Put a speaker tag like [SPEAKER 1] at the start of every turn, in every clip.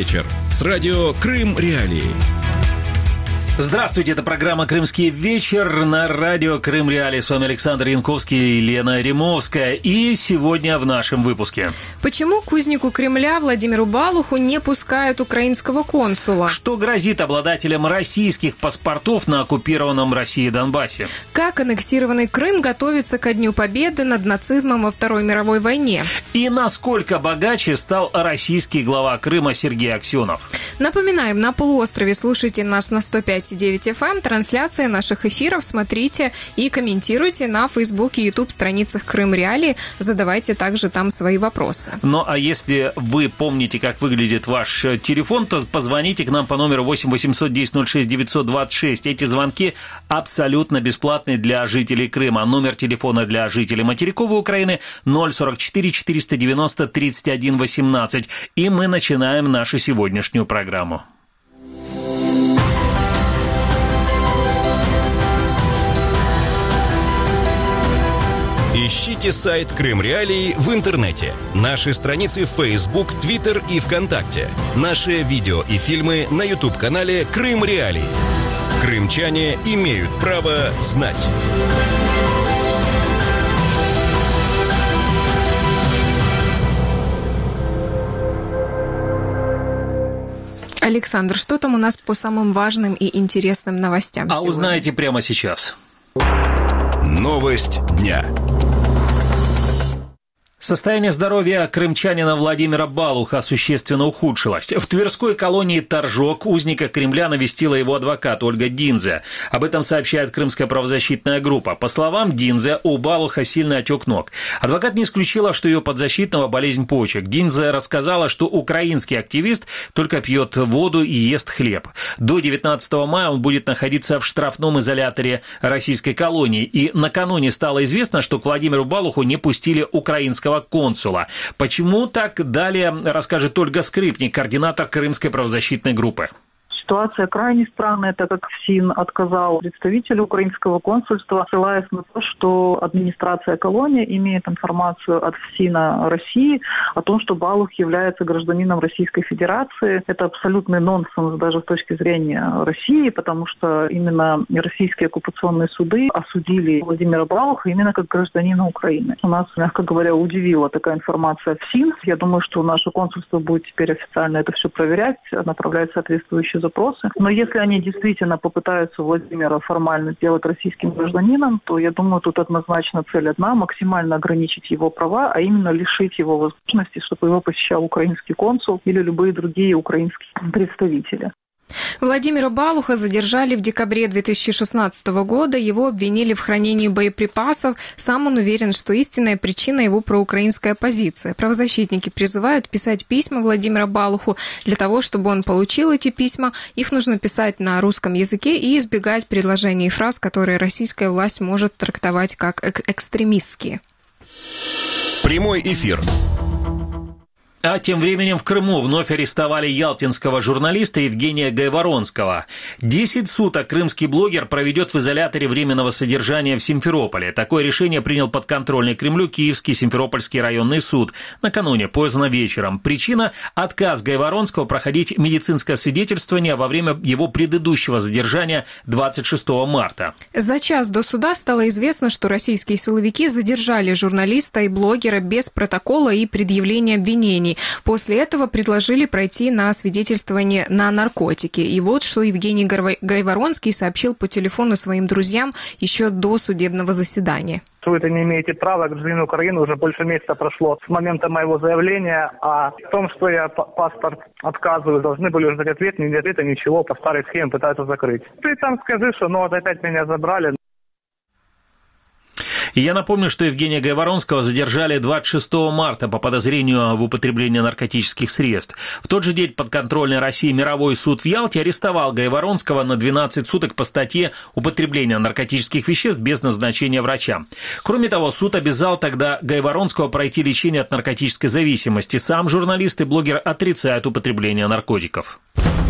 [SPEAKER 1] вечер» с радио «Крым Реалии».
[SPEAKER 2] Здравствуйте, это программа «Крымский вечер» на радио «Крым Реалии». С вами Александр Янковский и Лена Ремовская. И сегодня в нашем выпуске.
[SPEAKER 3] Почему к узнику Кремля Владимиру Балуху не пускают украинского консула?
[SPEAKER 2] Что грозит обладателям российских паспортов на оккупированном Россией Донбассе?
[SPEAKER 3] Как аннексированный Крым готовится ко Дню Победы над нацизмом во Второй мировой войне?
[SPEAKER 2] И насколько богаче стал российский глава Крыма Сергей Аксенов?
[SPEAKER 3] Напоминаем, на полуострове слушайте нас на 105,9 FM. Трансляции наших эфиров смотрите и комментируйте на Facebook и YouTube страницах Крым Реалии. Задавайте также там свои вопросы.
[SPEAKER 2] Ну, а если вы помните, как выглядит ваш телефон, то позвоните к нам по номеру 8 800 10 06 926. Эти звонки абсолютно бесплатные для жителей Крыма. Номер телефона для жителей материковой Украины 044 490 31 18. И мы начинаем нашу сегодняшнюю программу.
[SPEAKER 1] Ищите сайт «Крым Реалии» в интернете, наши страницы в Facebook, Twitter и ВКонтакте, наши видео и фильмы на YouTube-канале «Крым Реалии». Крымчане имеют право знать.
[SPEAKER 3] Александр, что там у нас по самым важным и интересным новостям сегодня?
[SPEAKER 2] Узнаете прямо сейчас.
[SPEAKER 1] Новость дня.
[SPEAKER 2] Состояние здоровья крымчанина Владимира Балуха существенно ухудшилось. В Тверской колонии Торжок узника Кремля навестила его адвокат Ольга Динзе. Об этом сообщает Крымская правозащитная группа. По словам Динзе, у Балуха сильный отек ног. Адвокат не исключила, что ее подзащитного болезнь почек. Динзе рассказала, что украинский активист только пьет воду и ест хлеб. До 19 мая он будет находиться в штрафном изоляторе российской колонии. И накануне стало известно, что к Владимиру Балуху не пустили украинского консула. Почему так? Далее расскажет Ольга Скрипник, координатор Крымской правозащитной группы.
[SPEAKER 4] Ситуация крайне странная, так как ФСИН отказал представителю украинского консульства, ссылаясь на то, что администрация колонии имеет информацию от ФСИНа России о том, что Балух является гражданином Российской Федерации. Это абсолютный нонсенс даже с точки зрения России, потому что именно российские оккупационные суды осудили Владимира Балуха именно как гражданина Украины. У нас, мягко говоря, удивила такая информация ФСИН. Я думаю, что наше консульство будет теперь официально это все проверять, направлять соответствующие запросы. Но если они действительно попытаются Владимира формально сделать российским гражданином, то, я думаю, тут однозначно цель одна – максимально ограничить его права, а именно лишить его возможности, чтобы его посещал украинский консул или любые другие украинские представители.
[SPEAKER 3] Владимира Балуха задержали в декабре 2016 года. Его обвинили в хранении боеприпасов. Сам он уверен, что истинная причина его проукраинская позиция. Правозащитники призывают писать письма Владимиру Балуху. Для того, чтобы он получил эти письма, их нужно писать на русском языке и избегать предложений и фраз, которые российская власть может трактовать как экстремистские.
[SPEAKER 1] Прямой эфир.
[SPEAKER 2] А тем временем в Крыму вновь арестовали ялтинского журналиста Евгения Гайворонского. 10 суток крымский блогер проведет в изоляторе временного содержания в Симферополе. Такое решение принял подконтрольный Кремлю Киевский Симферопольский районный суд накануне поздно вечером. Причина – отказ Гайворонского проходить медицинское свидетельствование во время его предыдущего задержания 26 марта.
[SPEAKER 3] За час до суда стало известно, что российские силовики задержали журналиста и блогера без протокола и предъявления обвинений. После этого предложили пройти на свидетельствование на наркотики. И вот что Евгений Гайворонский сообщил по телефону своим друзьям еще до судебного заседания.
[SPEAKER 5] Вы это не имеете права, гражданин Украины, уже больше месяца прошло с момента моего заявления, а в том, что я паспорт отказываю, должны были уже дать ответ, не дать ответа, ничего, по старой схеме пытаются закрыть. Ты там скажи, что вот опять меня забрали.
[SPEAKER 2] И я напомню, что Евгения Гайворонского задержали 26 марта по подозрению в употреблении наркотических средств. В тот же день подконтрольный России мировой суд в Ялте арестовал Гайворонского на 12 суток по статье «Употребление наркотических веществ без назначения врача». Кроме того, суд обязал тогда Гайворонского пройти лечение от наркотической зависимости. Сам журналист и блогер отрицают употребление наркотиков.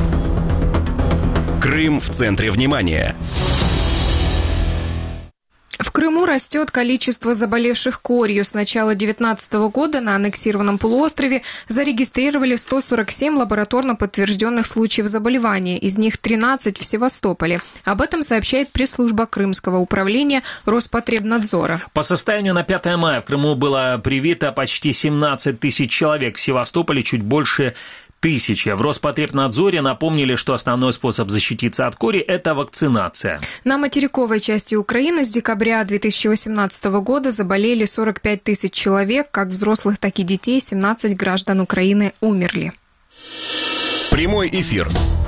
[SPEAKER 1] Крым в центре внимания.
[SPEAKER 3] В Крыму растет количество заболевших корью. С начала 2019 года на аннексированном полуострове зарегистрировали 147 лабораторно подтвержденных случаев заболевания, из них 13 в Севастополе. Об этом сообщает пресс-служба Крымского управления Роспотребнадзора.
[SPEAKER 2] По состоянию на 5 мая в Крыму было привито почти 17 тысяч человек, в Севастополе чуть больше 1000. В Роспотребнадзоре напомнили, что основной способ защититься от кори – это вакцинация.
[SPEAKER 3] На материковой части Украины с декабря 2018 года заболели 45 тысяч человек, как взрослых, так и детей. 17 граждан Украины умерли.
[SPEAKER 1] Прямой эфир.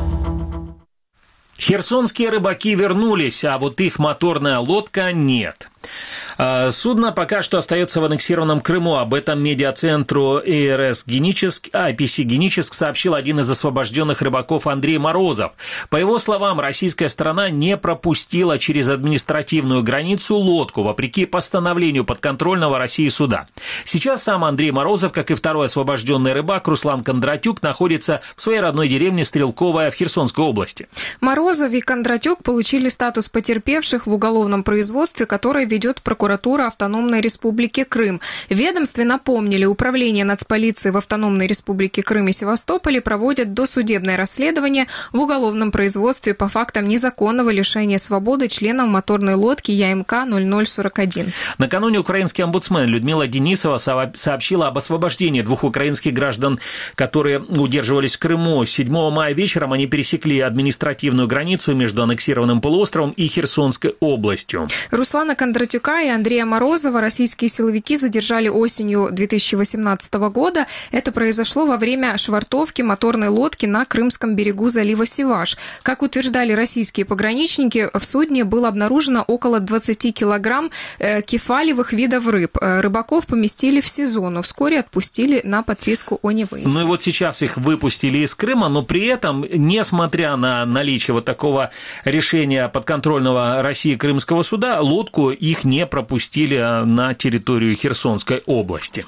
[SPEAKER 2] Херсонские рыбаки вернулись, а вот их моторная лодка нет. Судно пока что остается в аннексированном Крыму. Об этом медиацентру IPC Геническ сообщил один из освобожденных рыбаков Андрей Морозов. По его словам, российская сторона не пропустила через административную границу лодку, вопреки постановлению подконтрольного России суда. Сейчас сам Андрей Морозов, как и второй освобожденный рыбак Руслан Кондратюк, находится в своей родной деревне Стрелковая в Херсонской области.
[SPEAKER 3] Морозов и Кондратюк получили статус потерпевших в уголовном производстве, которое ведет прокуратура Автономной Республики Крым. В ведомстве напомнили, управление нацполиции в Автономной Республике Крым и Севастополе проводят досудебное расследование в уголовном производстве по фактам незаконного лишения свободы членов моторной лодки ЯМК 0041.
[SPEAKER 2] Накануне украинский омбудсмен Людмила Денисова сообщила об освобождении 2 украинских граждан, которые удерживались в Крыму. 7 мая вечером они пересекли административную границу между аннексированным полуостровом и Херсонской областью.
[SPEAKER 3] Руслана Кондратюка и Андрея Морозова российские силовики задержали осенью 2018 года. Это произошло во время швартовки моторной лодки на крымском берегу залива Севаш. Как утверждали российские пограничники, в судне было обнаружено около 20 килограмм кефалевых видов рыб. Рыбаков поместили в СИЗО, но вскоре отпустили на подписку о невыезде.
[SPEAKER 2] Ну и вот сейчас их выпустили из Крыма, но при этом, несмотря на наличие вот такого решения подконтрольного России Крымского суда, лодку их не пропустили на территорию Херсонской области.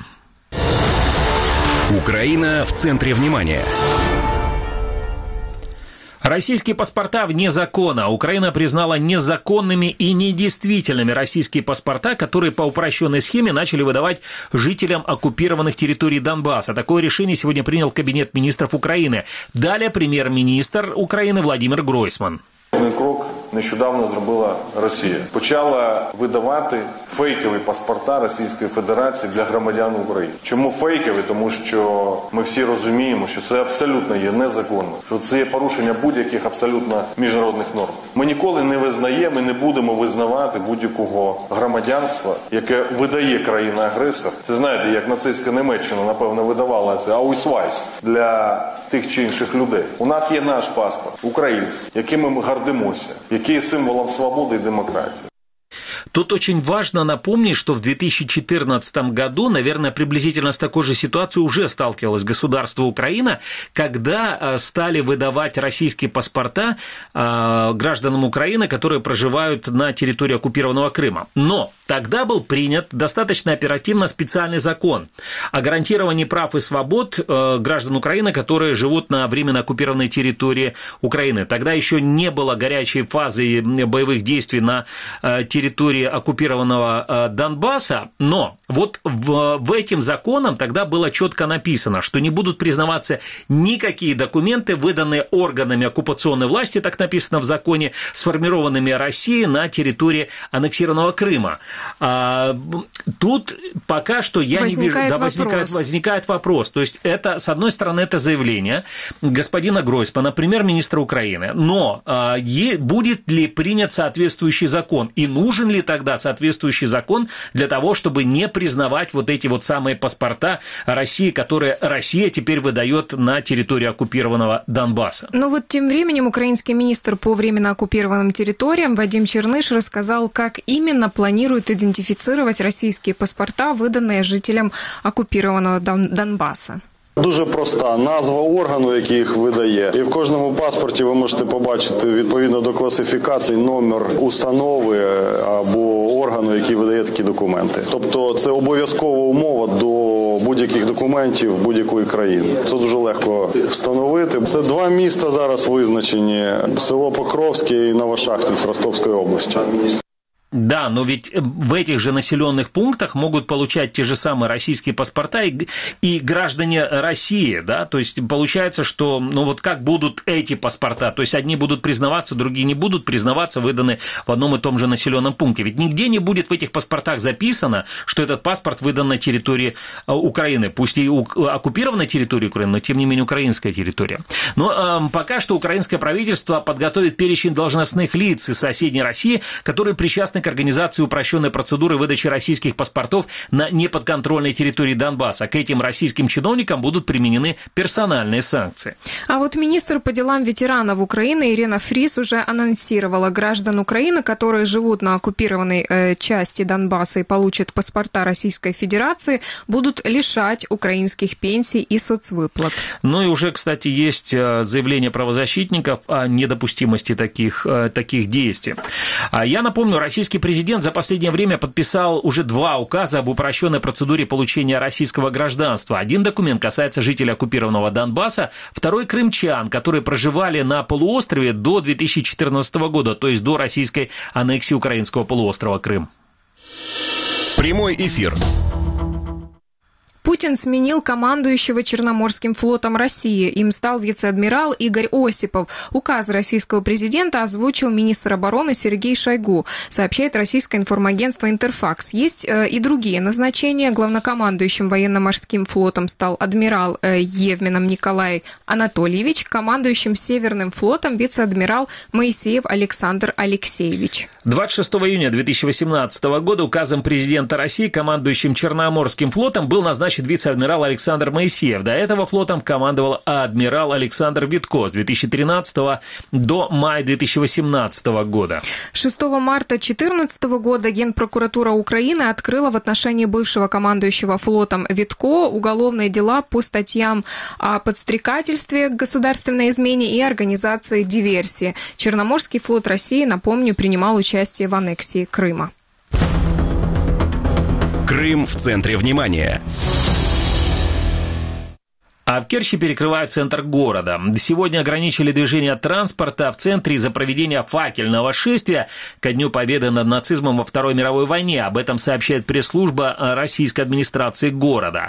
[SPEAKER 1] Украина в центре внимания.
[SPEAKER 2] Российские паспорта вне закона. Украина признала незаконными и недействительными российские паспорта, которые по упрощенной схеме начали выдавать жителям оккупированных территорий Донбасса. Такое решение сегодня принял Кабинет министров Украины. Далее прем'єр-міністр України Владимир Гройсман.
[SPEAKER 6] Крок нещодавно зробила Росія. Почала видавати фейкові паспорта Російської Федерації для громадян України. Чому фейкові? Тому що ми всі розуміємо, що це абсолютно є незаконно, що це є порушення будь-яких абсолютно міжнародних норм. Ми ніколи не визнаємо і не будемо визнавати будь-якого громадянства, яке видає країна-агресор. Це, знаєте, як нацистська Німеччина, напевно, видавала це аусвайс для тих чи інших людей. У нас є наш паспорт, український, яким ми гордимося, який є символом свободи і демократії.
[SPEAKER 2] Тут очень важно напомнить, что в 2014 году, наверное, приблизительно с такой же ситуацией уже сталкивалось государство Украина, когда стали выдавать российские паспорта гражданам Украины, которые проживают на территории оккупированного Крыма. Но тогда был принят достаточно оперативно специальный закон о гарантировании прав и свобод граждан Украины, которые живут на временно оккупированной территории Украины. Тогда еще не было горячей фазы боевых действий на территории оккупированного Донбасса, но вот в этим законом тогда было четко написано, что не будут признаваться никакие документы, выданные органами оккупационной власти, так написано в законе, сформированными Россией на территории аннексированного Крыма. Тут пока что я не вижу... Возникает вопрос. То есть это, с одной стороны, это заявление господина Гройсмана, премьер-министра Украины, но будет ли принят соответствующий закон и нужен ли тогда соответствующий закон для того, чтобы не признавать вот эти вот самые паспорта России, которые Россия теперь выдает на территории оккупированного Донбасса.
[SPEAKER 3] Но вот тем временем украинский министр по временно оккупированным территориям Вадим Черныш рассказал, как именно планирует идентифицировать российские паспорта, выданные жителям оккупированного Донбасса.
[SPEAKER 7] Дуже проста назва органу, який їх видає. І в кожному паспорті ви можете побачити відповідно до класифікації номер установи або органу, який видає такі документи. Тобто це обов'язкова умова до будь-яких документів будь-якої країни. Це дуже легко встановити. Це 2 міста зараз визначені: село Покровське і Новошахтинськ Ростовської області.
[SPEAKER 2] Да, но ведь в этих же населенных пунктах могут получать те же самые российские паспорта и граждане России, да, то есть получается, что, ну вот как будут эти паспорта, то есть одни будут признаваться, другие не будут признаваться, выданы в одном и том же населенном пункте, ведь нигде не будет в этих паспортах записано, что этот паспорт выдан на территории Украины, пусть и оккупированной территории Украины, но тем не менее украинская территория. Но пока что украинское правительство подготовит перечень должностных лиц из соседней России, которые причастны к организации упрощенной процедуры выдачи российских паспортов на неподконтрольной территории Донбасса. К этим российским чиновникам будут применены персональные санкции.
[SPEAKER 3] А вот министр по делам ветеранов Украины Ирина Фрис уже анонсировала: граждан Украины, которые живут на оккупированной части Донбасса и получат паспорта Российской Федерации, будут лишать украинских пенсий и соцвыплат.
[SPEAKER 2] Ну и уже, кстати, есть заявление правозащитников о недопустимости таких действий. Я напомню, российский президент за последнее время подписал уже 2 указа об упрощенной процедуре получения российского гражданства. Один документ касается жителей оккупированного Донбасса, второй – крымчан, которые проживали на полуострове до 2014 года, то есть до российской аннексии украинского полуострова Крым.
[SPEAKER 1] Прямой эфир.
[SPEAKER 3] Путин сменил командующего Черноморским флотом России. Им стал вице-адмирал Игорь Осипов. Указ российского президента озвучил министр обороны Сергей Шойгу, сообщает российское информагентство «Интерфакс». Есть и другие назначения. Главнокомандующим военно-морским флотом стал адмирал Евменов Николай Анатольевич, командующим Северным флотом вице-адмирал Моисеев Александр Алексеевич.
[SPEAKER 2] 26 июня 2018 года указом президента России командующим Черноморским флотом был назначен вице-адмирал Александр Моисеев. До этого флотом командовал адмирал Александр Витко с 2013 до мая 2018 года.
[SPEAKER 3] 6 марта 2014 года Генпрокуратура Украины открыла в отношении бывшего командующего флотом Витко уголовные дела по статьям о подстрекательстве к государственной измене и организации диверсии. Черноморский флот России, напомню, принимал участие в аннексии Крыма.
[SPEAKER 1] Крым в центре внимания.
[SPEAKER 2] А в Керчи перекрывают центр города. Сегодня ограничили движение транспорта в центре из-за проведения факельного шествия ко Дню Победы над нацизмом во Второй мировой войне. Об этом сообщает пресс-служба российской администрации города.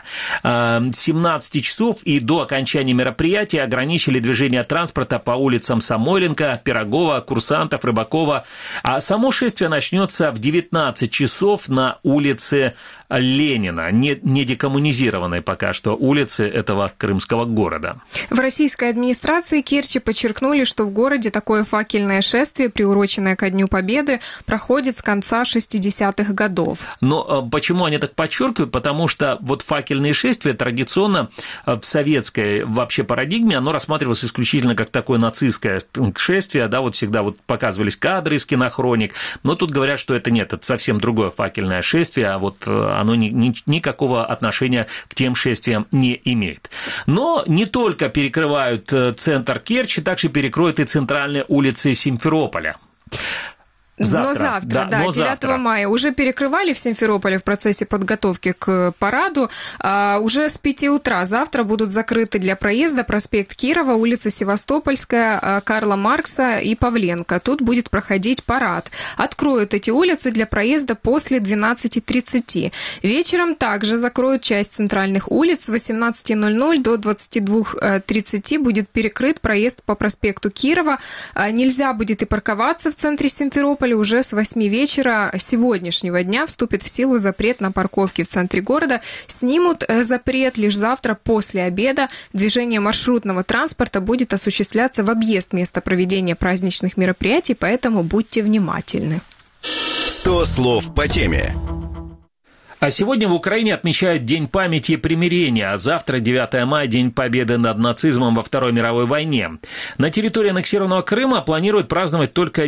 [SPEAKER 2] 17 часов и до окончания мероприятия ограничили движение транспорта по улицам Самойленко, Пирогова, Курсантов, Рыбакова. А само шествие начнется в 19 часов на улице Ленина, не декоммунизированной пока что улицы этого крымского города.
[SPEAKER 3] В российской администрации Керчи подчеркнули, что в городе такое факельное шествие, приуроченное ко Дню Победы, проходит с конца 60-х годов.
[SPEAKER 2] Но почему они так подчеркивают? Потому что вот факельные шествия традиционно в советской вообще парадигме оно рассматривалось исключительно как такое нацистское шествие, да, вот всегда вот показывались кадры из кинохроник, но тут говорят, что это нет, это совсем другое факельное шествие, а вот оно никакого отношения к тем шествиям не имеет. Но не только перекрывают центр Керчи, также перекроют и центральные улицы Симферополя.
[SPEAKER 3] Завтра, 9 мая. Уже перекрывали в Симферополе в процессе подготовки к параду. Уже с 5 утра завтра будут закрыты для проезда проспект Кирова, улица Севастопольская, Карла Маркса и Павленко. Тут будет проходить парад. Откроют эти улицы для проезда после 12:30. Вечером также закроют часть центральных улиц. С 18:00 до 22:30 будет перекрыт проезд по проспекту Кирова. Нельзя будет и парковаться в центре Симферополя. Уже с 8 вечера сегодняшнего дня вступит в силу запрет на парковки в центре города. Снимут запрет лишь завтра после обеда. Движение маршрутного транспорта будет осуществляться в объезд места проведения праздничных мероприятий, поэтому будьте внимательны.
[SPEAKER 1] 100 слов по теме.
[SPEAKER 2] А сегодня в Украине отмечают День памяти и примирения, а завтра, 9 мая, День победы над нацизмом во Второй мировой войне. На территории аннексированного Крыма планируют праздновать только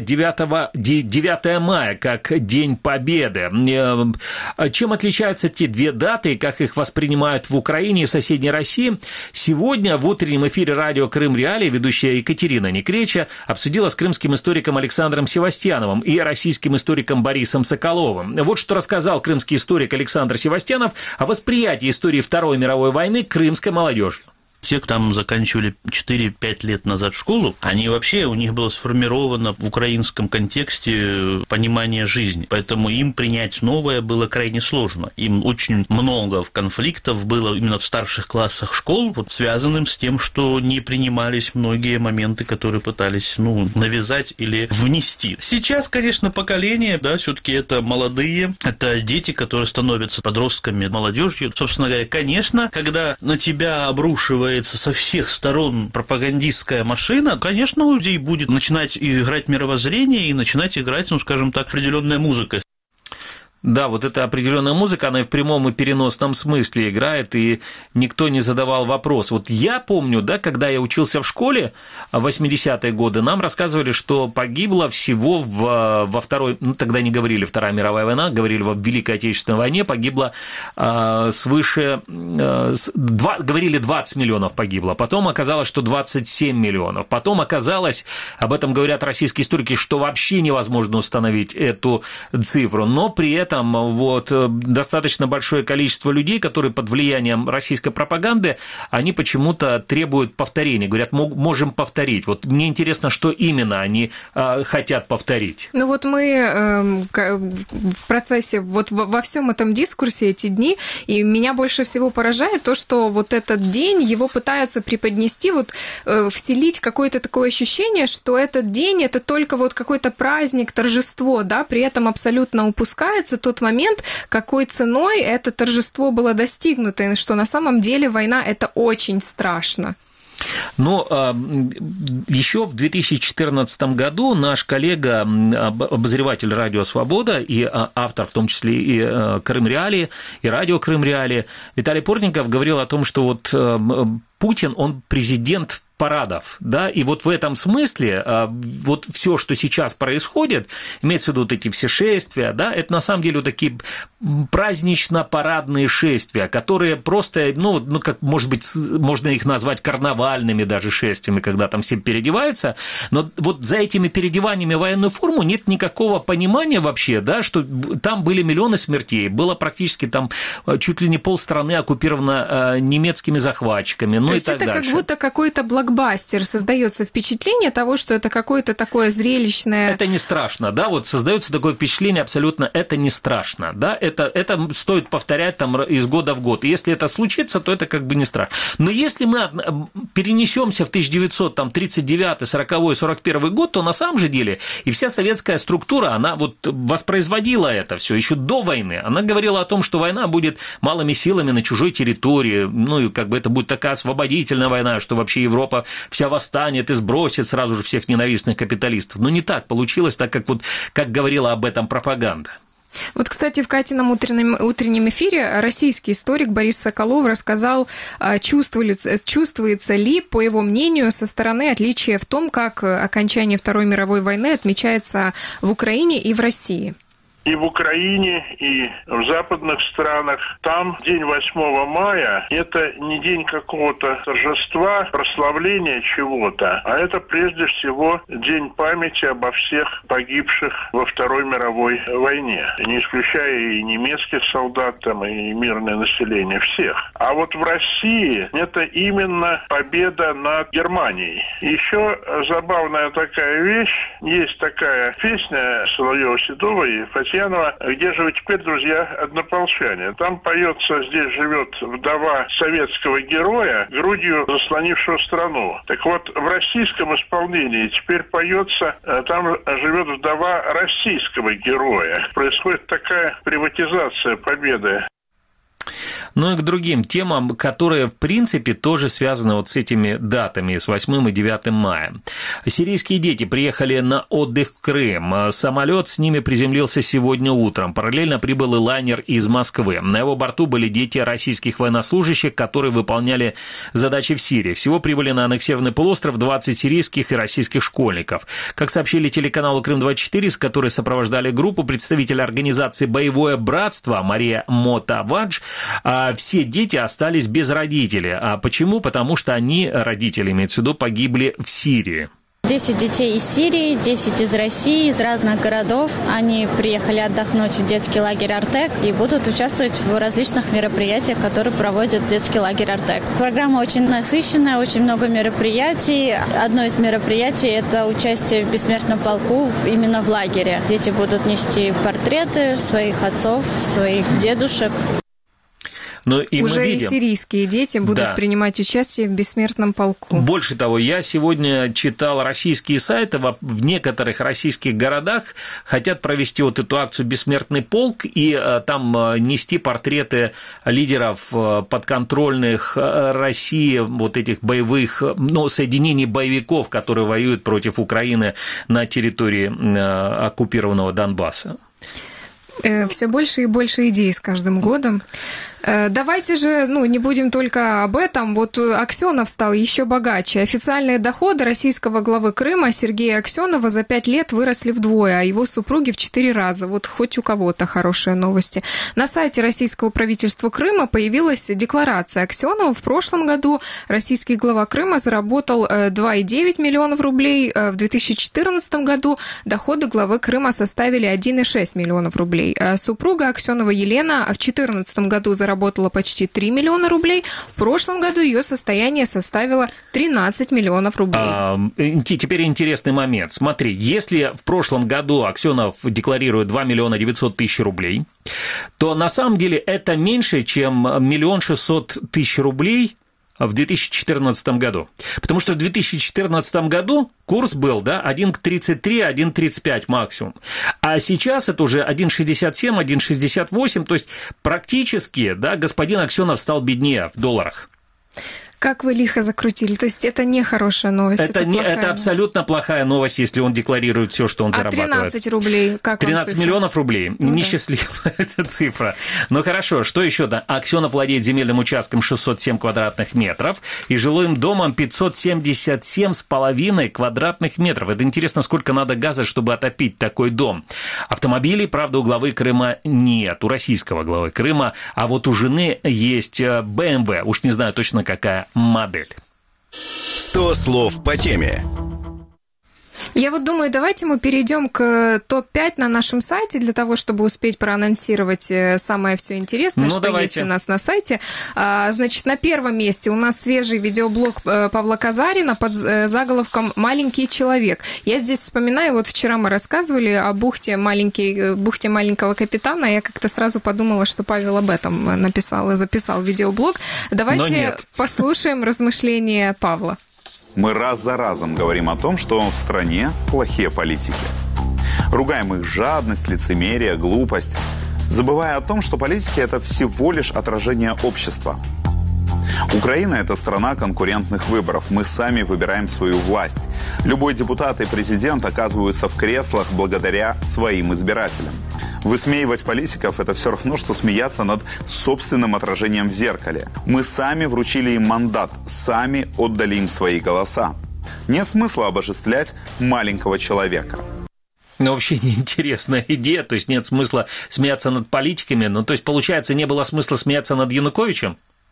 [SPEAKER 2] 9 мая, как День победы. Чем отличаются те две даты и как их воспринимают в Украине и соседней России? Сегодня в утреннем эфире радио «Крым Реалии» ведущая Екатерина Некреча обсудила с крымским историком Александром Севастьяновым и российским историком Борисом Соколовым. Вот что рассказал крымский историк Александр Севастьянов о восприятии истории Второй мировой войны крымской молодежью.
[SPEAKER 8] те, кто там заканчивали 4-5 лет назад школу, они вообще, у них было сформировано в украинском контексте понимание жизни, поэтому им принять новое было крайне сложно. Им очень много конфликтов было именно в старших классах школ, вот, связанным с тем, что не принимались многие моменты, которые пытались, навязать или внести. Сейчас, конечно, поколение, да, все-таки это молодые, это дети, которые становятся подростками, молодежью. Собственно говоря, конечно, когда на тебя обрушивается со всех сторон пропагандистская машина, конечно, у людей будет начинать играть мировоззрение и начинать играть, скажем так, определенная музыка.
[SPEAKER 2] Да, вот эта определенная музыка, она и в прямом и переносном смысле играет, и никто не задавал вопрос. Вот я помню, да, когда я учился в школе в 80-е годы, нам рассказывали, что погибло всего во второй, тогда не говорили Вторая мировая война, говорили во Великой Отечественной войне, погибло свыше, говорили 20 миллионов погибло, потом оказалось, что 27 миллионов, потом оказалось, об этом говорят российские историки, что вообще невозможно установить эту цифру, но при этом вот достаточно большое количество людей, которые под влиянием российской пропаганды, они почему-то требуют повторения, говорят, можем повторить. Вот мне интересно, что именно они хотят повторить.
[SPEAKER 3] Ну вот мы в процессе, вот во всем этом дискурсе эти дни, и меня больше всего поражает то, что вот этот день, его пытаются преподнести, вот вселить какое-то такое ощущение, что этот день – это только вот какой-то праздник, торжество, да, при этом абсолютно упускается тот момент, какой ценой это торжество было достигнуто, и что на самом деле война – это очень страшно.
[SPEAKER 2] Но еще в 2014 году наш коллега, обозреватель «Радио Свобода» и автор, в том числе и «Крым Реалии», и «Радио Крым Реалии» Виталий Портников говорил о том, что вот Путин, он президент парадов, да, и вот в этом смысле вот все, что сейчас происходит, имеется в виду вот эти все шествия, да, это на самом деле вот такие празднично-парадные шествия, которые просто, как, может быть, можно их назвать карнавальными даже шествиями, когда там все переодеваются, но вот за этими переодеваниями в военную форму нет никакого понимания вообще, да, что там были миллионы смертей, было практически там чуть ли не полстраны оккупировано немецкими захватчиками, ну и так дальше. То есть это как будто какой-то блокбастер, создается впечатление того, что это какое-то такое зрелищное... Это не страшно, да, вот создается такое впечатление абсолютно, это не страшно, да, это стоит повторять там из года в год, и если это случится, то это как бы не страшно. Но если мы перенесемся в 1939, 40, 41 год, то на самом же деле и вся советская структура, она вот воспроизводила это все еще до войны, она говорила о том, что война будет малыми силами на чужой территории, ну и как бы это будет такая освободительная война, что вообще Европа вся восстанет и сбросит сразу же всех ненавистных капиталистов. Но не так получилось, так как говорила об этом пропаганда. Вот, кстати, в Катином утреннем эфире российский историк Борис Соколов рассказал, чувствуется ли, по его мнению, со стороны отличия в том, как окончание Второй мировой войны отмечается в Украине и в России.
[SPEAKER 9] И в Украине, и в западных странах. Там день 8 мая – это не день какого-то торжества, прославления чего-то, а это прежде всего день памяти обо всех погибших во Второй мировой войне, не исключая и немецких солдат, там, и мирное население, всех. А вот в России это именно победа над Германией. Еще забавная такая вещь, есть такая песня Соловьева-Седова и «Где же вы теперь, друзья, однополчане?» Там поется «Здесь живет вдова советского героя, грудью заслонившего страну». Так вот, в российском исполнении теперь поется «Там живет вдова российского героя». Происходит такая приватизация победы.
[SPEAKER 2] Ну и к другим темам, которые, в принципе, тоже связаны вот с этими датами, с 8 и 9 мая. Сирийские дети приехали на отдых в Крым. Самолет с ними приземлился сегодня утром. Параллельно прибыл и лайнер из Москвы. На его борту были дети российских военнослужащих, которые выполняли задачи в Сирии. Всего прибыли на аннексированный полуостров 20 сирийских и российских школьников. Как сообщили телеканалу «Крым-24», с которой сопровождали группу, представитель организации «Боевое братство» Мария Мотавадж, все дети остались без родителей. А почему? Потому что они, родители, имеется в виду, погибли в Сирии.
[SPEAKER 10] 10 детей из Сирии, 10 из России, из разных городов. Они приехали отдохнуть в детский лагерь «Артек» и будут участвовать в различных мероприятиях, которые проводит детский лагерь «Артек». Программа очень насыщенная, очень много мероприятий. Одно из мероприятий – это участие в бессмертном полку именно в лагере. Дети будут нести портреты своих отцов, своих дедушек.
[SPEAKER 2] Но и
[SPEAKER 3] уже
[SPEAKER 2] мы видим,
[SPEAKER 3] и сирийские дети будут принимать участие в бессмертном полку.
[SPEAKER 2] Больше того, я сегодня читал российские сайты, в некоторых российских городах хотят провести вот эту акцию «Бессмертный полк» и там нести портреты лидеров подконтрольных России, вот этих боевых, соединений боевиков, которые воюют против Украины на территории оккупированного Донбасса.
[SPEAKER 3] Все больше и больше идей с каждым годом. Давайте же, не будем только об этом. Вот Аксенов стал еще богаче. Официальные доходы российского главы Крыма Сергея Аксенова за 5 лет выросли вдвое, а его супруги в 4 раза. Вот хоть у кого-то хорошие новости. На сайте российского правительства Крыма появилась декларация Аксенова. В прошлом году российский глава Крыма заработал 2,9 миллионов рублей. В 2014 году доходы главы Крыма составили 1,6 миллионов рублей. Супруга Аксенова Елена в 2014 году заработала почти 3 миллиона рублей. В прошлом году ее состояние составило 13 миллионов рублей.
[SPEAKER 2] Теперь интересный момент. Смотри, если в прошлом году Аксенов декларирует 2 миллиона 900 тысяч рублей, то на самом деле это меньше, чем 1 600 000 рублей в 2014 году. Потому что в 2014 году курс был 1,33, 1,35 максимум. А сейчас это уже 1,67, 1,68. То есть практически господин Аксенов стал беднее в долларах.
[SPEAKER 3] Как вы лихо закрутили. То есть это не хорошая новость.
[SPEAKER 2] Это абсолютно плохая новость, если он декларирует все, что он зарабатывает.
[SPEAKER 3] 13 рублей, как
[SPEAKER 2] 13
[SPEAKER 3] цифра?
[SPEAKER 2] Миллионов рублей. Несчастливая эта цифра. Ну хорошо, что еще? Аксенов владеет земельным участком 607 квадратных метров и жилым домом 577,5 квадратных метров. Это интересно, сколько надо газа, чтобы отопить такой дом. Автомобилей, правда, у главы Крыма нет, у российского главы Крыма, а вот у жены есть BMW. Уж не знаю точно, какая модель.
[SPEAKER 1] 100 слов по теме.
[SPEAKER 3] Я вот думаю, давайте мы перейдем к топ-5 на нашем сайте, для того, чтобы успеть проанонсировать самое все интересное, что есть у нас на сайте. Значит, на первом месте у нас свежий видеоблог Павла Казарина под заголовком «Маленький человек». Я здесь вспоминаю, вот вчера мы рассказывали о бухте маленького капитана, я как-то сразу подумала, что Павел об этом написал и записал видеоблог. Давайте послушаем размышления Павла.
[SPEAKER 11] Мы раз за разом говорим о том, что в стране плохие политики. Ругаем их жадность, лицемерие, глупость, забывая о том, что политики – это всего лишь отражение общества. Украина – это страна конкурентных выборов. Мы сами выбираем свою власть. Любой депутат и президент оказываются в креслах благодаря своим избирателям. Высмеивать политиков – это все равно, что смеяться над собственным отражением в зеркале. Мы сами вручили им мандат, сами отдали им свои голоса. Нет смысла обожествлять маленького человека.
[SPEAKER 2] Вообще неинтересная идея, то есть нет смысла смеяться над политиками, то есть, получается, не было смысла смеяться над Януковичем?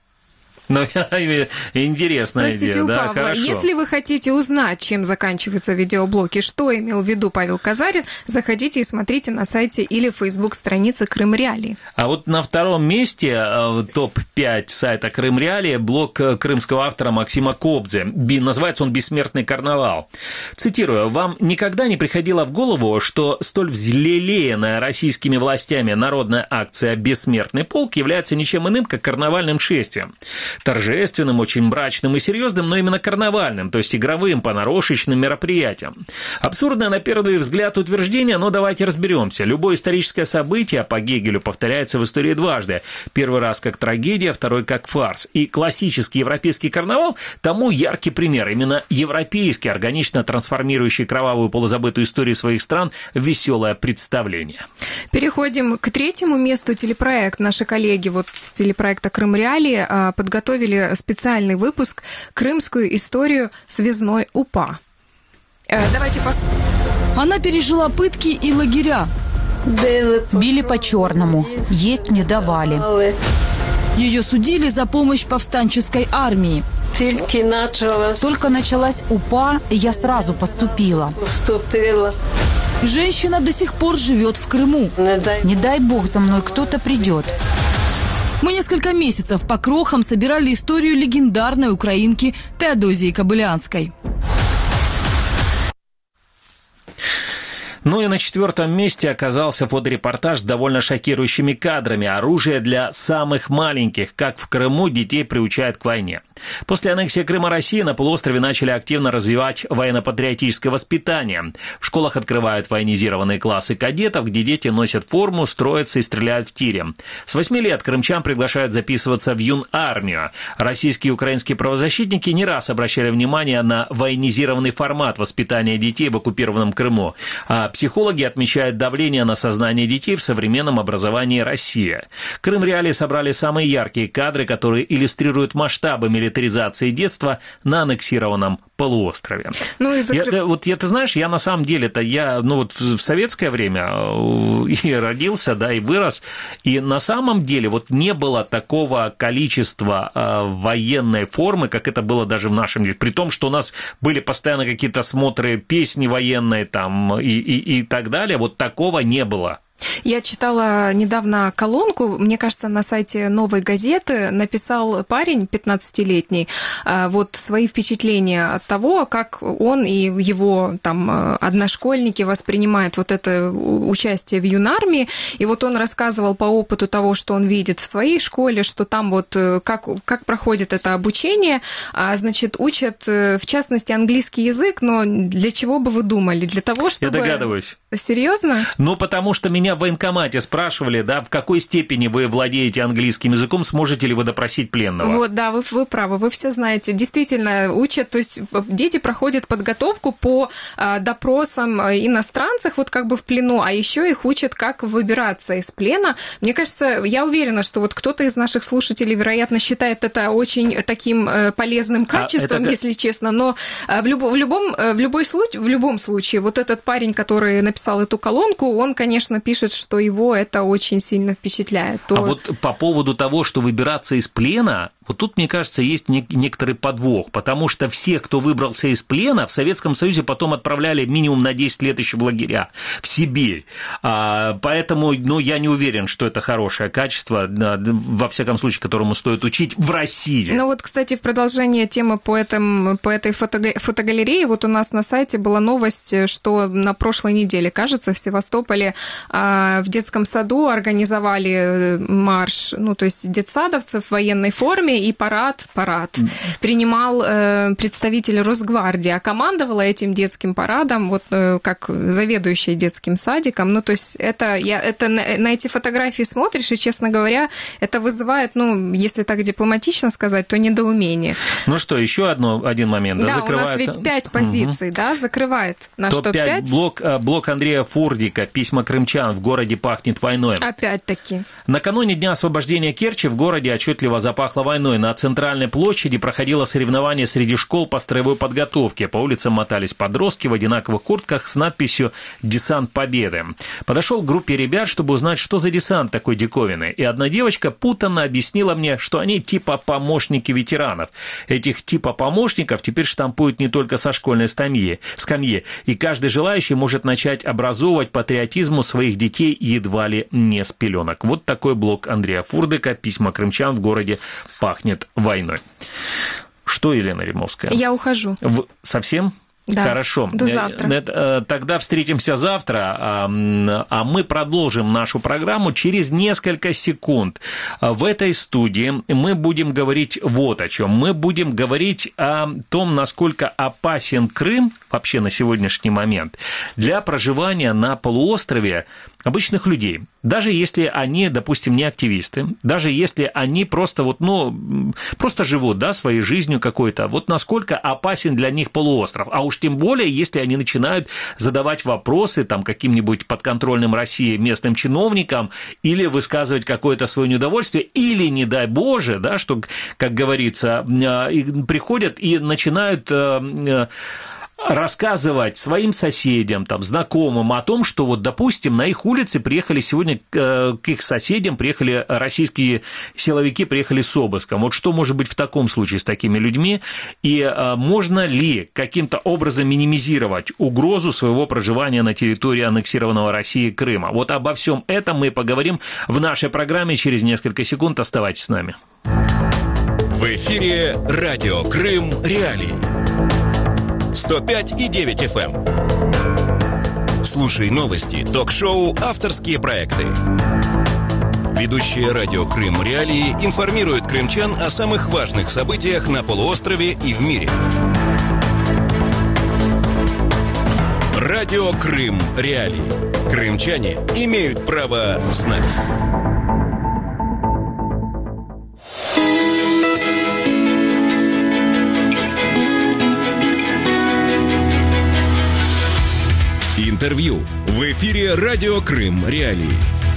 [SPEAKER 2] Интересная
[SPEAKER 3] идея,
[SPEAKER 2] у
[SPEAKER 3] Павла,
[SPEAKER 2] хорошо.
[SPEAKER 3] Если вы хотите узнать, чем заканчивается видеоблог и что имел в виду Павел Казарин, заходите и смотрите на сайте или в Facebook странице Крым Реалии.
[SPEAKER 2] А вот на втором месте топ-5 сайта Крым Реалии блог крымского автора Максима Кобзы. Называется он «Бессмертный карнавал». Цитирую: «Вам никогда не приходило в голову, что столь взлелеянная российскими властями народная акция «Бессмертный полк» является ничем иным, как карнавальным шествием? Торжественным, очень мрачным и серьезным, но именно карнавальным, то есть игровым, понарошечным мероприятием. Абсурдное на первый взгляд утверждение, но давайте разберемся. Любое историческое событие по Гегелю повторяется в истории дважды. Первый раз как трагедия, второй как фарс. И классический европейский карнавал тому яркий пример. Именно европейский, органично трансформирующий кровавую полузабытую историю своих стран в веселое представление.
[SPEAKER 3] Переходим к третьему месту. Телепроект. Наши коллеги с телепроекта «Крым Реалии» подготовили специальный выпуск «Крымскую историю связной УПА». Давайте посмотрим.
[SPEAKER 12] Она пережила пытки и лагеря.
[SPEAKER 13] Били по-черному, есть не давали.
[SPEAKER 12] Ее судили за помощь повстанческой армии.
[SPEAKER 13] Только началась УПА, я сразу поступила. Женщина до сих пор живет в Крыму. Не дай бог за мной кто-то придет.
[SPEAKER 12] Мы несколько месяцев по крохам собирали историю легендарной украинки Теодозии Кобылянской.
[SPEAKER 2] Ну и на 4-м месте оказался фоторепортаж с довольно шокирующими кадрами. Оружие для самых маленьких. Как в Крыму детей приучают к войне. После аннексии Крыма России на полуострове начали активно развивать военно-патриотическое воспитание. В школах открывают военизированные классы кадетов, где дети носят форму, строятся и стреляют в тире. С 8 лет крымчан приглашают записываться в юнармию. Российские и украинские правозащитники не раз обращали внимание на военизированный формат воспитания детей в оккупированном Крыму. А психологи отмечают давление на сознание детей в современном образовании России. Крым Реалии собрали самые яркие кадры, которые иллюстрируют масштабы милитаризации детства на аннексированном полуострове. Ну, ты знаешь, я на самом деле-то, в советское время и родился, да, и вырос, и на самом деле вот не было такого количества военной формы, как это было даже в нашем деле, при том, что у нас были постоянно какие-то смотры песни военные там и так далее, вот такого не было.
[SPEAKER 3] Я читала недавно колонку, мне кажется, на сайте «Новой газеты» написал парень 15-летний вот свои впечатления от того, как он и его там одношкольники воспринимают вот это участие в юнармии. И вот он рассказывал по опыту того, что он видит в своей школе, что там вот как проходит это обучение, значит, учат, в частности, английский язык, но для чего бы вы думали? Для того, чтобы...
[SPEAKER 2] Я догадываюсь.
[SPEAKER 3] Серьезно?
[SPEAKER 2] Ну, потому что меня в военкомате спрашивали, да, в какой степени вы владеете английским языком, сможете ли вы допросить пленного.
[SPEAKER 3] Вот, да, вы правы, вы все знаете. Действительно, учат, то есть дети проходят подготовку по допросам иностранцев, вот как бы в плену, а еще их учат, как выбираться из плена. Мне кажется, я уверена, что вот кто-то из наших слушателей, вероятно, считает это очень таким полезным качеством, если честно, но в любом случае, вот этот парень, который написал эту колонку, он, конечно, пишет, что его это очень сильно впечатляет.
[SPEAKER 2] А вот по поводу того, что выбираться из плена, вот тут, мне кажется, есть некоторый подвох, потому что всех, кто выбрался из плена, в Советском Союзе потом отправляли минимум на 10 лет еще в лагеря, в Сибирь. Поэтому, я не уверен, что это хорошее качество, во всяком случае, которому стоит учить в России.
[SPEAKER 3] Ну вот, кстати, в продолжение темы по этой фотогалерее, вот у нас на сайте была новость, что на прошлой неделе, кажется, в Севастополе в детском саду организовали марш, то есть детсадовцев в военной форме, и парад принимал представитель Росгвардии, а командовала этим детским парадом вот как заведующая детским садиком. Ну, то есть это на эти фотографии смотришь, и, честно говоря, это вызывает, если так дипломатично сказать, то недоумение.
[SPEAKER 2] Ну что, еще один момент.
[SPEAKER 3] Да, у нас ведь 5 позиций, да, закрывает наш топ-5.
[SPEAKER 2] Блок Андрея Фурдика «Письма крымчан. В городе пахнет войной».
[SPEAKER 3] Опять-таки.
[SPEAKER 2] Накануне Дня освобождения Керчи в городе отчетливо запахло войной. На центральной площади проходило соревнование среди школ по строевой подготовке. По улицам мотались подростки в одинаковых куртках с надписью «Десант Победы». Подошел к группе ребят, чтобы узнать, что за десант такой диковины. И одна девочка путанно объяснила мне, что они типа помощники ветеранов. Этих типа помощников теперь штампуют не только со школьной скамьи, и каждый желающий может начать образовывать патриотизму своих детей едва ли не с пеленок. Вот такой блог Андрея Фурдика «Письма крымчан. В городе пахнет войной». Что, Елена Римовская?
[SPEAKER 3] Я ухожу.
[SPEAKER 2] Совсем?
[SPEAKER 3] Да.
[SPEAKER 2] Хорошо.
[SPEAKER 3] До завтра.
[SPEAKER 2] Тогда встретимся завтра, а мы продолжим нашу программу через несколько секунд. В этой студии мы будем говорить вот о чем. Мы будем говорить о том, насколько опасен Крым вообще на сегодняшний момент для проживания на полуострове обычных людей. Даже если они, допустим, не активисты, даже если они просто просто живут, да, своей жизнью какой-то, вот насколько опасен для них полуостров. А уж тем более, если они начинают задавать вопросы там каким-нибудь подконтрольным России местным чиновникам или высказывать какое-то свое неудовольствие, или, не дай Боже, да, что, как говорится, приходят и начинают рассказывать своим соседям, там, знакомым о том, что вот, допустим, на их улице приехали сегодня, к их соседям приехали российские силовики, приехали с обыском. Вот что может быть в таком случае с такими людьми? И можно ли каким-то образом минимизировать угрозу своего проживания на территории аннексированного Россией Крыма? Вот обо всем этом мы поговорим в нашей программе через несколько секунд. Оставайтесь с нами.
[SPEAKER 1] В эфире радио Крым Реалии. 105,9 FM. Слушай новости, ток-шоу, авторские проекты. Ведущие радио Крым Реалии информируют крымчан о самых важных событиях на полуострове и в мире. Радио Крым Реалии. Крымчане имеют право знать. Интервью в эфире радио Крым Реалии.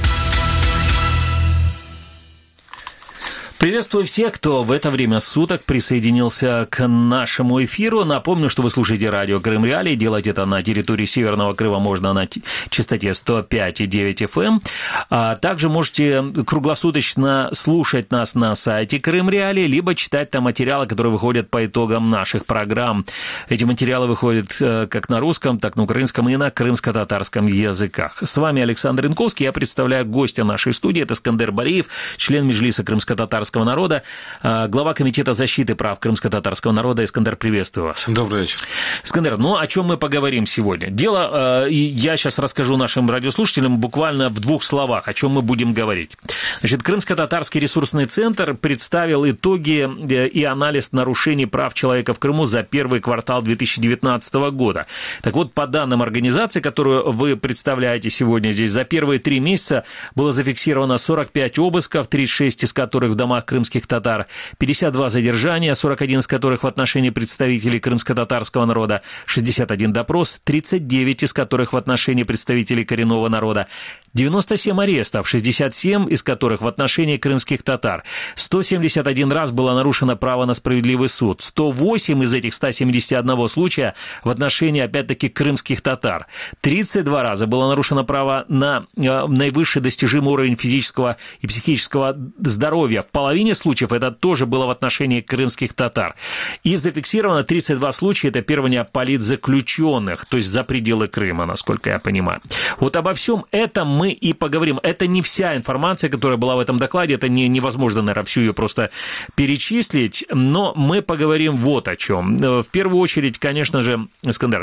[SPEAKER 2] Приветствую всех, кто в это время суток присоединился к нашему эфиру. Напомню, что вы слушаете радио Крым Реалии. Делать это на территории Северного Крыма можно на частоте 105,9 FM. А также можете круглосуточно слушать нас на сайте Крым Реалии, либо читать там материалы, которые выходят по итогам наших программ. Эти материалы выходят как на русском, так и на украинском и на крымско-татарском языках. С вами Александр Янковский. Я представляю гостя нашей студии. Это Искандер Бариев, член Меджлиса крымско-татарского народа, глава Комитета защиты прав крымско-татарского народа. Искандер, приветствую вас.
[SPEAKER 14] Добрый вечер.
[SPEAKER 2] Искандер, ну о чем мы поговорим сегодня? Дело, я сейчас расскажу нашим радиослушателям буквально в двух словах, о чем мы будем говорить. Значит, Крымско-татарский ресурсный центр представил итоги и анализ нарушений прав человека в Крыму за первый квартал 2019 года. Так вот, по данным организации, которую вы представляете сегодня здесь, за первые 3 месяца было зафиксировано 45 обысков, 36 из которых в домах крымских татар, 52 задержания, 41 из которых в отношении представителей крымско-татарского народа, 61 допрос, 39 из которых в отношении представителей коренного народа, 97 арестов, 67 из которых в отношении крымских татар, 171 раз было нарушено право на справедливый суд, 108 из этих 171 случая в отношении, опять-таки, крымских татар, 32 раза было нарушено право на наивысший достижимый уровень физического и психического здоровья. В половине случаев это тоже было в отношении крымских татар. И зафиксировано 32 случая этапирования политзаключенных, то есть за пределы Крыма, насколько я понимаю. Вот обо всем этом мы и поговорим. Это не вся информация, которая была в этом докладе, это невозможно, наверное, всю ее просто перечислить, но мы поговорим вот о чем. В первую очередь, конечно же, Искандер,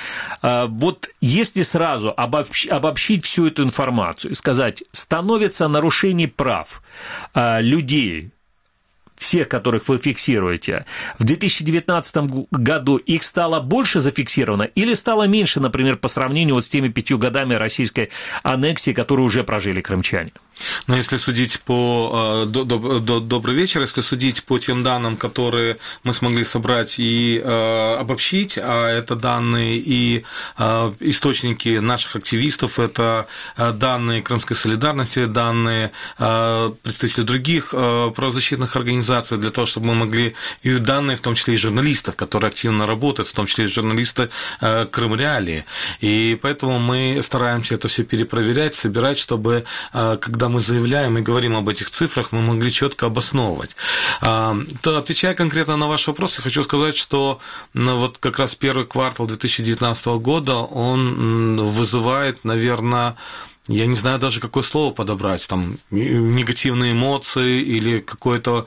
[SPEAKER 2] вот если сразу обобщить всю эту информацию и сказать, становится нарушений прав людей, всех, которых вы фиксируете, в 2019 году их стало больше зафиксировано или стало меньше, например, по сравнению вот с теми 5 годами российской аннексии, которую уже прожили крымчане?
[SPEAKER 14] Но если судить по... Добрый вечер. Если судить по тем данным, которые мы смогли собрать и обобщить, а это данные и источники наших активистов, это данные Крымской солидарности, данные представителей других правозащитных организаций, для того, чтобы мы могли... И данные, в том числе и журналистов, которые активно работают, в том числе и журналисты Крым Реалии. И поэтому мы стараемся это все перепроверять, собирать, чтобы, когда мы заявляем и говорим об этих цифрах, мы могли четко обосновывать. Отвечая конкретно на ваш вопрос, я хочу сказать, что вот как раз первый квартал 2019 года, он вызывает, наверное, я не знаю даже, какое слово подобрать, там, негативные эмоции или какое-то,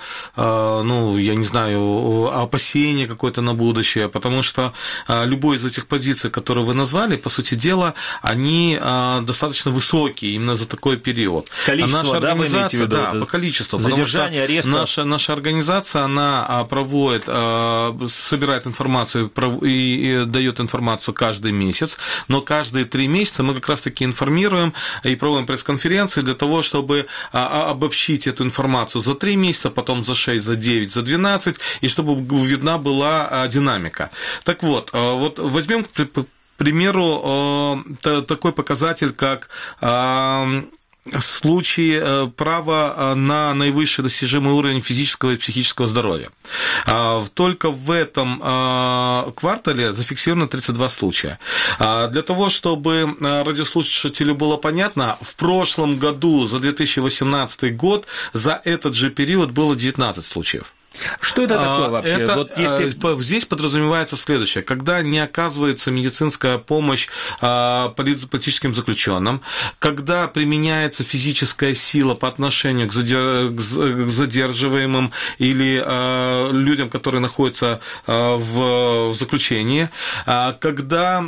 [SPEAKER 14] я не знаю, опасение какое-то на будущее, потому что любой из этих позиций, которые вы назвали, по сути дела, они достаточно высокие именно за такой период.
[SPEAKER 2] Количество,
[SPEAKER 14] наша организация,
[SPEAKER 2] вы имеете в виду?
[SPEAKER 14] По количеству.
[SPEAKER 2] Задержание, арест.
[SPEAKER 14] Наша организация, она проводит, собирает информацию и дает информацию каждый месяц, но каждые 3 месяца мы как раз-таки информируем и проводим пресс-конференции для того, чтобы обобщить эту информацию за 3 месяца, потом за 6, за 9, за 12, и чтобы видна была динамика. Так вот возьмем, к примеру, такой показатель, как случаи права на наивысший достижимый уровень физического и психического здоровья. Только в этом квартале зафиксировано 32 случая. Для того, чтобы радиослушателю было понятно, в прошлом году, за 2018 год, за этот же период было 19 случаев.
[SPEAKER 2] Что это такое вообще?
[SPEAKER 14] Здесь подразумевается следующее. Когда не оказывается медицинская помощь политическим заключенным, когда применяется физическая сила по отношению к задерживаемым или людям, которые находятся в заключении, когда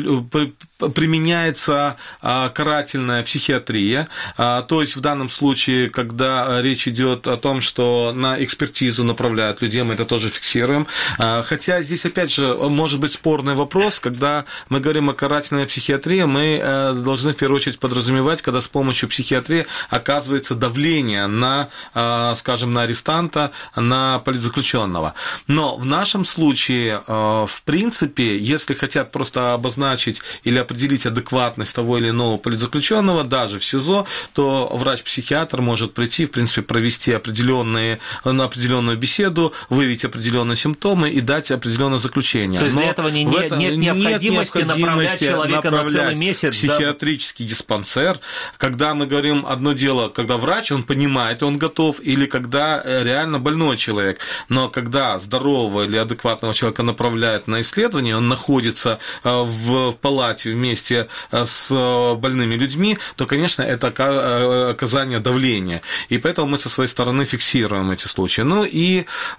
[SPEAKER 14] применяется карательная психиатрия, то есть в данном случае, когда речь идет о том, что на экспертизу направляют людей, мы это тоже фиксируем. Хотя здесь, опять же, может быть спорный вопрос, когда мы говорим о карательной психиатрии, мы должны в первую очередь подразумевать, когда с помощью психиатрии оказывается давление на, скажем, на арестанта, на политзаключенного. Но в нашем случае, в принципе, если хотят просто обозначить или определить адекватность того или иного политзаключенного, даже в СИЗО, то врач-психиатр может прийти, в принципе, провести определенную беседу, выявить определенные симптомы и дать определенное заключение.
[SPEAKER 2] То есть для этого нет необходимости направлять человека на целый месяц.
[SPEAKER 14] Психиатрический диспансер, когда мы говорим одно дело, когда врач, он понимает, он готов, или когда реально больной человек. Но когда здорового или адекватного человека направляют на исследование, он находится в палате вместе с больными людьми, то, конечно, это оказание давления. И поэтому мы со своей стороны фиксируем эти случаи. Ну и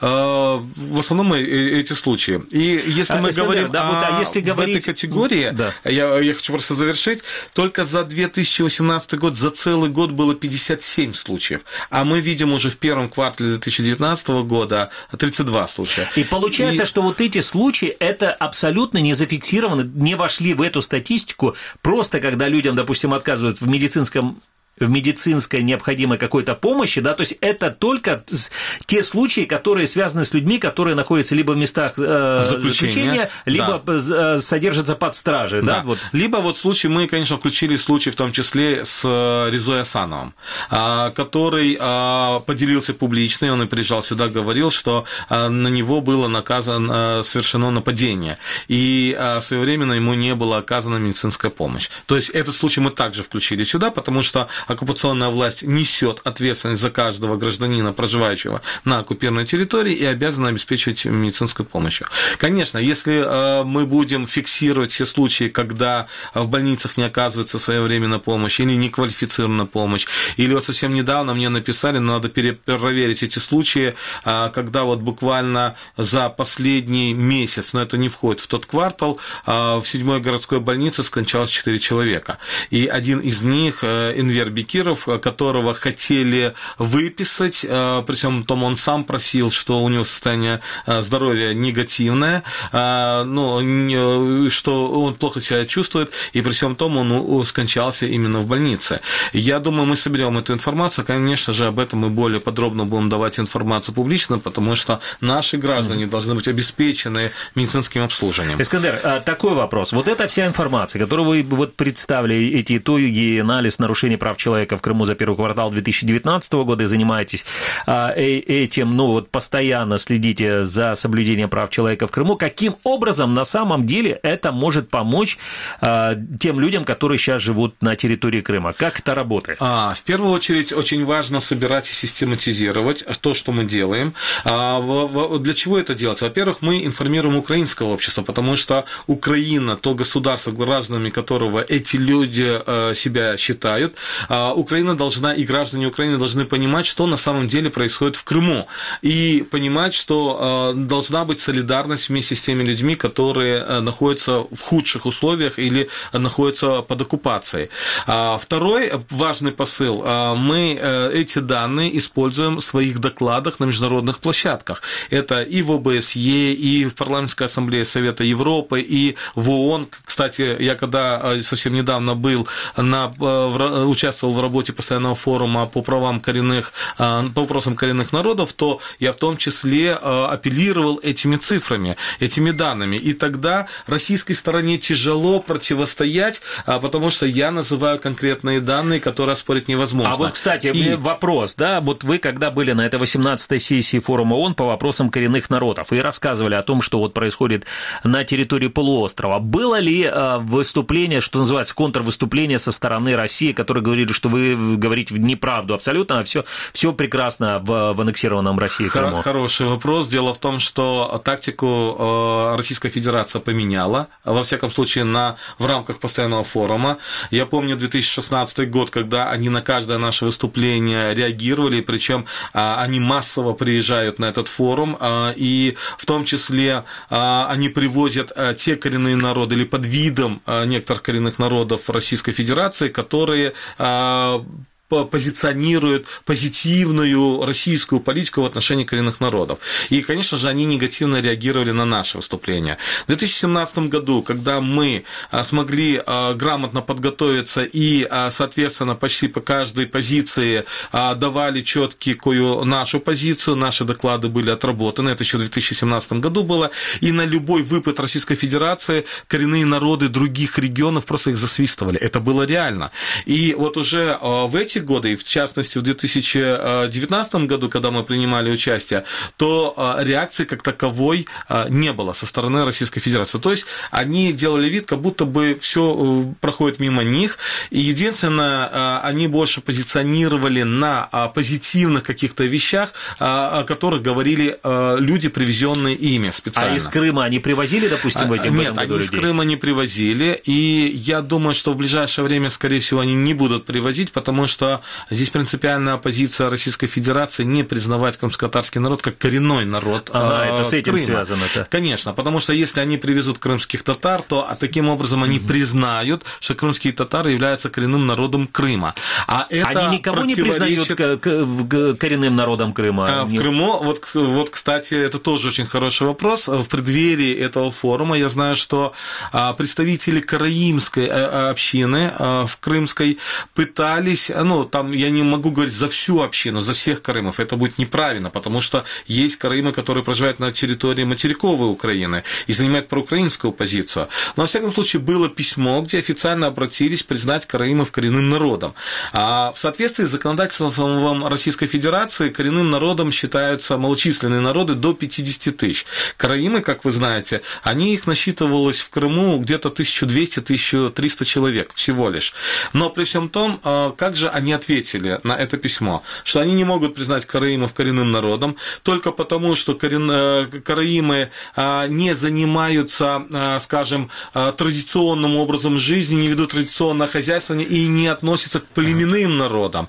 [SPEAKER 14] в основном эти случаи. И если мы говорим об этой категории, я хочу просто завершить, только за 2018 год, за целый год было 57 случаев, а мы видим уже в первом квартале 2019 года 32 случая.
[SPEAKER 2] И получается, что вот эти случаи, это абсолютно не зафиксировано, не вошли в эту статистику, просто когда людям, допустим, отказывают в медицинской необходимой какой-то помощи, да, то есть это только те случаи, которые связаны с людьми, которые находятся либо в местах заключения, либо содержатся под стражей, да? Вот.
[SPEAKER 14] Либо вот случай, мы, конечно, включили случай в том числе с Резой Асановым, который поделился публично, и он и приезжал сюда, говорил, что на него было совершено нападение, и своевременно ему не была оказана медицинская помощь. То есть этот случай мы также включили сюда, потому что оккупационная власть несет ответственность за каждого гражданина, проживающего на оккупированной территории, и обязана обеспечивать медицинскую помощь. Конечно, если мы будем фиксировать все случаи, когда в больницах не оказывается своевременная помощь или неквалифицированная помощь, или вот совсем недавно мне написали, надо перепроверить эти случаи, когда вот буквально за последний месяц, но это не входит в тот квартал, в 7-й городской больнице скончалось 4 человека. И один из них, Энвер Бекиров, которого хотели выписать, при всем том он сам просил, что у него состояние здоровья негативное, что он плохо себя чувствует, и при всем том он скончался именно в больнице. Я думаю, мы соберем эту информацию, конечно же, об этом мы более подробно будем давать информацию публично, потому что наши граждане должны быть обеспечены медицинским обслуживанием.
[SPEAKER 2] Искандер, такой вопрос. Вот эта вся информация, которую вы вот представили, эти итоги, анализ нарушений прав человека в Крыму за первый квартал 2019 года и занимаетесь этим, постоянно следите за соблюдением прав человека в Крыму. Каким образом на самом деле это может помочь тем людям, которые сейчас живут на территории Крыма? Как это работает?
[SPEAKER 14] В первую очередь очень важно собирать и систематизировать то, что мы делаем. Для чего это делать? Во-первых, мы информируем украинское общество, потому что Украина, то государство, гражданами которого эти люди себя считают, Украина должна, и граждане Украины должны понимать, что на самом деле происходит в Крыму, и понимать, что должна быть солидарность вместе с теми людьми, которые находятся в худших условиях или находятся под оккупацией. Второй важный посыл. Мы эти данные используем в своих докладах на международных площадках. Это и в ОБСЕ, и в Парламентской ассамблее Совета Европы, и в ООН, Кстати, я когда совсем недавно участвовал в работе постоянного форума по вопросам коренных народов, то я в том числе апеллировал этими цифрами, этими данными. И тогда российской стороне тяжело противостоять, потому что я называю конкретные данные, которые оспорить невозможно.
[SPEAKER 2] А вот, кстати, вопрос, да, вот вы когда были на этой 18-й сессии форума ООН по вопросам коренных народов и рассказывали о том, что вот происходит на территории полуострова, было ли выступление, что называется, контрвыступление со стороны России, которые говорили, что вы говорите неправду абсолютно, а все прекрасно в аннексированном России Крыму?
[SPEAKER 14] Хороший вопрос. Дело в том, что тактику Российская Федерация поменяла, во всяком случае, в рамках постоянного форума. Я помню 2016 год, когда они на каждое наше выступление реагировали, причем они массово приезжают на этот форум, и в том числе они привозят те коренные народы или под видом некоторых коренных народов Российской Федерации, которые позиционируют позитивную российскую политику в отношении коренных народов. И, конечно же, они негативно реагировали на наше выступление. В 2017 году, когда мы смогли грамотно подготовиться и, соответственно, почти по каждой позиции давали четкую нашу позицию, наши доклады были отработаны, это еще в 2017 году было, и на любой выпад Российской Федерации коренные народы других регионов просто их засвистывали. Это было реально. И вот уже в эти годы, и в частности в 2019 году, когда мы принимали участие, то реакции как таковой не было со стороны Российской Федерации. То есть они делали вид, как будто бы все проходит мимо них, и единственное, они больше позиционировали на позитивных каких-то вещах, о которых говорили люди, привезенные ими специально.
[SPEAKER 2] А из Крыма они привозили, допустим, в этом году людей?
[SPEAKER 14] Нет, они из Крыма не привозили, и я думаю, что в ближайшее время, скорее всего, они не будут привозить, потому что здесь принципиальная позиция Российской Федерации не признавать крымско-татарский народ как коренной народ
[SPEAKER 2] это с этим
[SPEAKER 14] Крыма.
[SPEAKER 2] связано-то?
[SPEAKER 14] Конечно, потому что если они привезут крымских татар, то таким образом они признают, что крымские татары являются коренным народом Крыма. А это
[SPEAKER 2] они никого не признают коренным народом Крыма?
[SPEAKER 14] В Крыму, вот, кстати, это тоже очень хороший вопрос. В преддверии этого форума я знаю, что представители караимской общины в Крымской пытались, там я не могу говорить за всю общину, за всех караимов, это будет неправильно, потому что есть караимы, которые проживают на территории материковой Украины и занимают проукраинскую позицию. Но, во всяком случае, было письмо, где официально обратились признать караимов коренным народом. А в соответствии с законодательством Российской Федерации коренным народом считаются малочисленные народы до 50 тысяч. Караимы, как вы знаете, их насчитывалось в Крыму где-то 1200-1300 человек всего лишь. Но при всем том, как же они ответили на это письмо, что они не могут признать караимов коренным народом только потому, что караимы не занимаются, скажем, традиционным образом жизни, не ведут традиционное хозяйство и не относятся к племенным народам.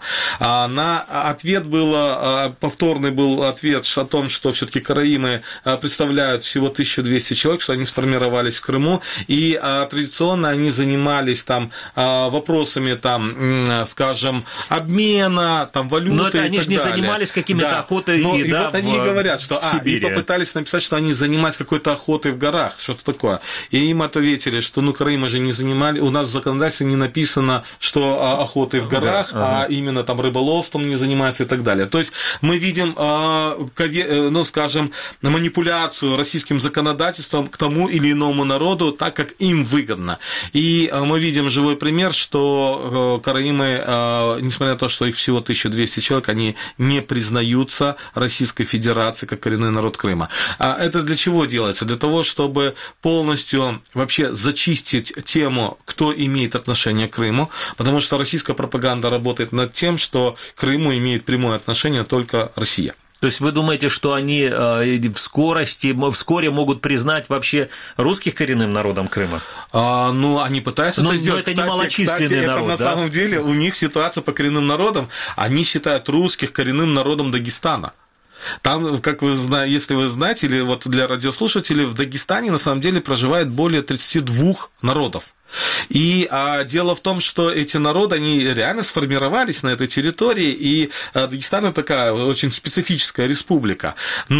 [SPEAKER 14] Повторный был ответ о том, что все-таки караимы представляют всего 1200 человек, что они сформировались в Крыму, и традиционно они занимались вопросами, скажем, обмена, валюты.
[SPEAKER 2] Но это
[SPEAKER 14] и
[SPEAKER 2] они
[SPEAKER 14] так
[SPEAKER 2] же не
[SPEAKER 14] далее.
[SPEAKER 2] Занимались какими-то охотой.
[SPEAKER 14] И вот они говорят, что и попытались написать, что они занимались какой-то охотой в горах, что-то такое. И им ответили, что караимы же не занимали, у нас в законодательстве не написано, что охотой в горах, а именно рыболовством не занимаются и так далее. То есть мы видим, скажем, манипуляцию российским законодательством к тому или иному народу так, как им выгодно. И мы видим живой пример, что караимы, несмотря на то, что их всего 1200 человек, они не признаются Российской Федерацией как коренной народ Крыма. А это для чего делается? Для того, чтобы полностью вообще зачистить тему, кто имеет отношение к Крыму, потому что российская пропаганда работает над тем, что к Крыму имеет прямое отношение только Россия.
[SPEAKER 2] То есть вы думаете, что они вскоре могут признать вообще русских коренным народом Крыма?
[SPEAKER 14] Они пытаются это сделать.
[SPEAKER 2] Но это не малочисленный народ,
[SPEAKER 14] на самом деле у них ситуация по коренным народам. Они считают русских коренным народом Дагестана. Там, как вы знаете, если вы знаете, или вот для радиослушателей, в Дагестане на самом деле проживает более 32 народов. И дело в том, что эти народы, они реально сформировались на этой территории, и Дагестан – это такая очень специфическая республика. Но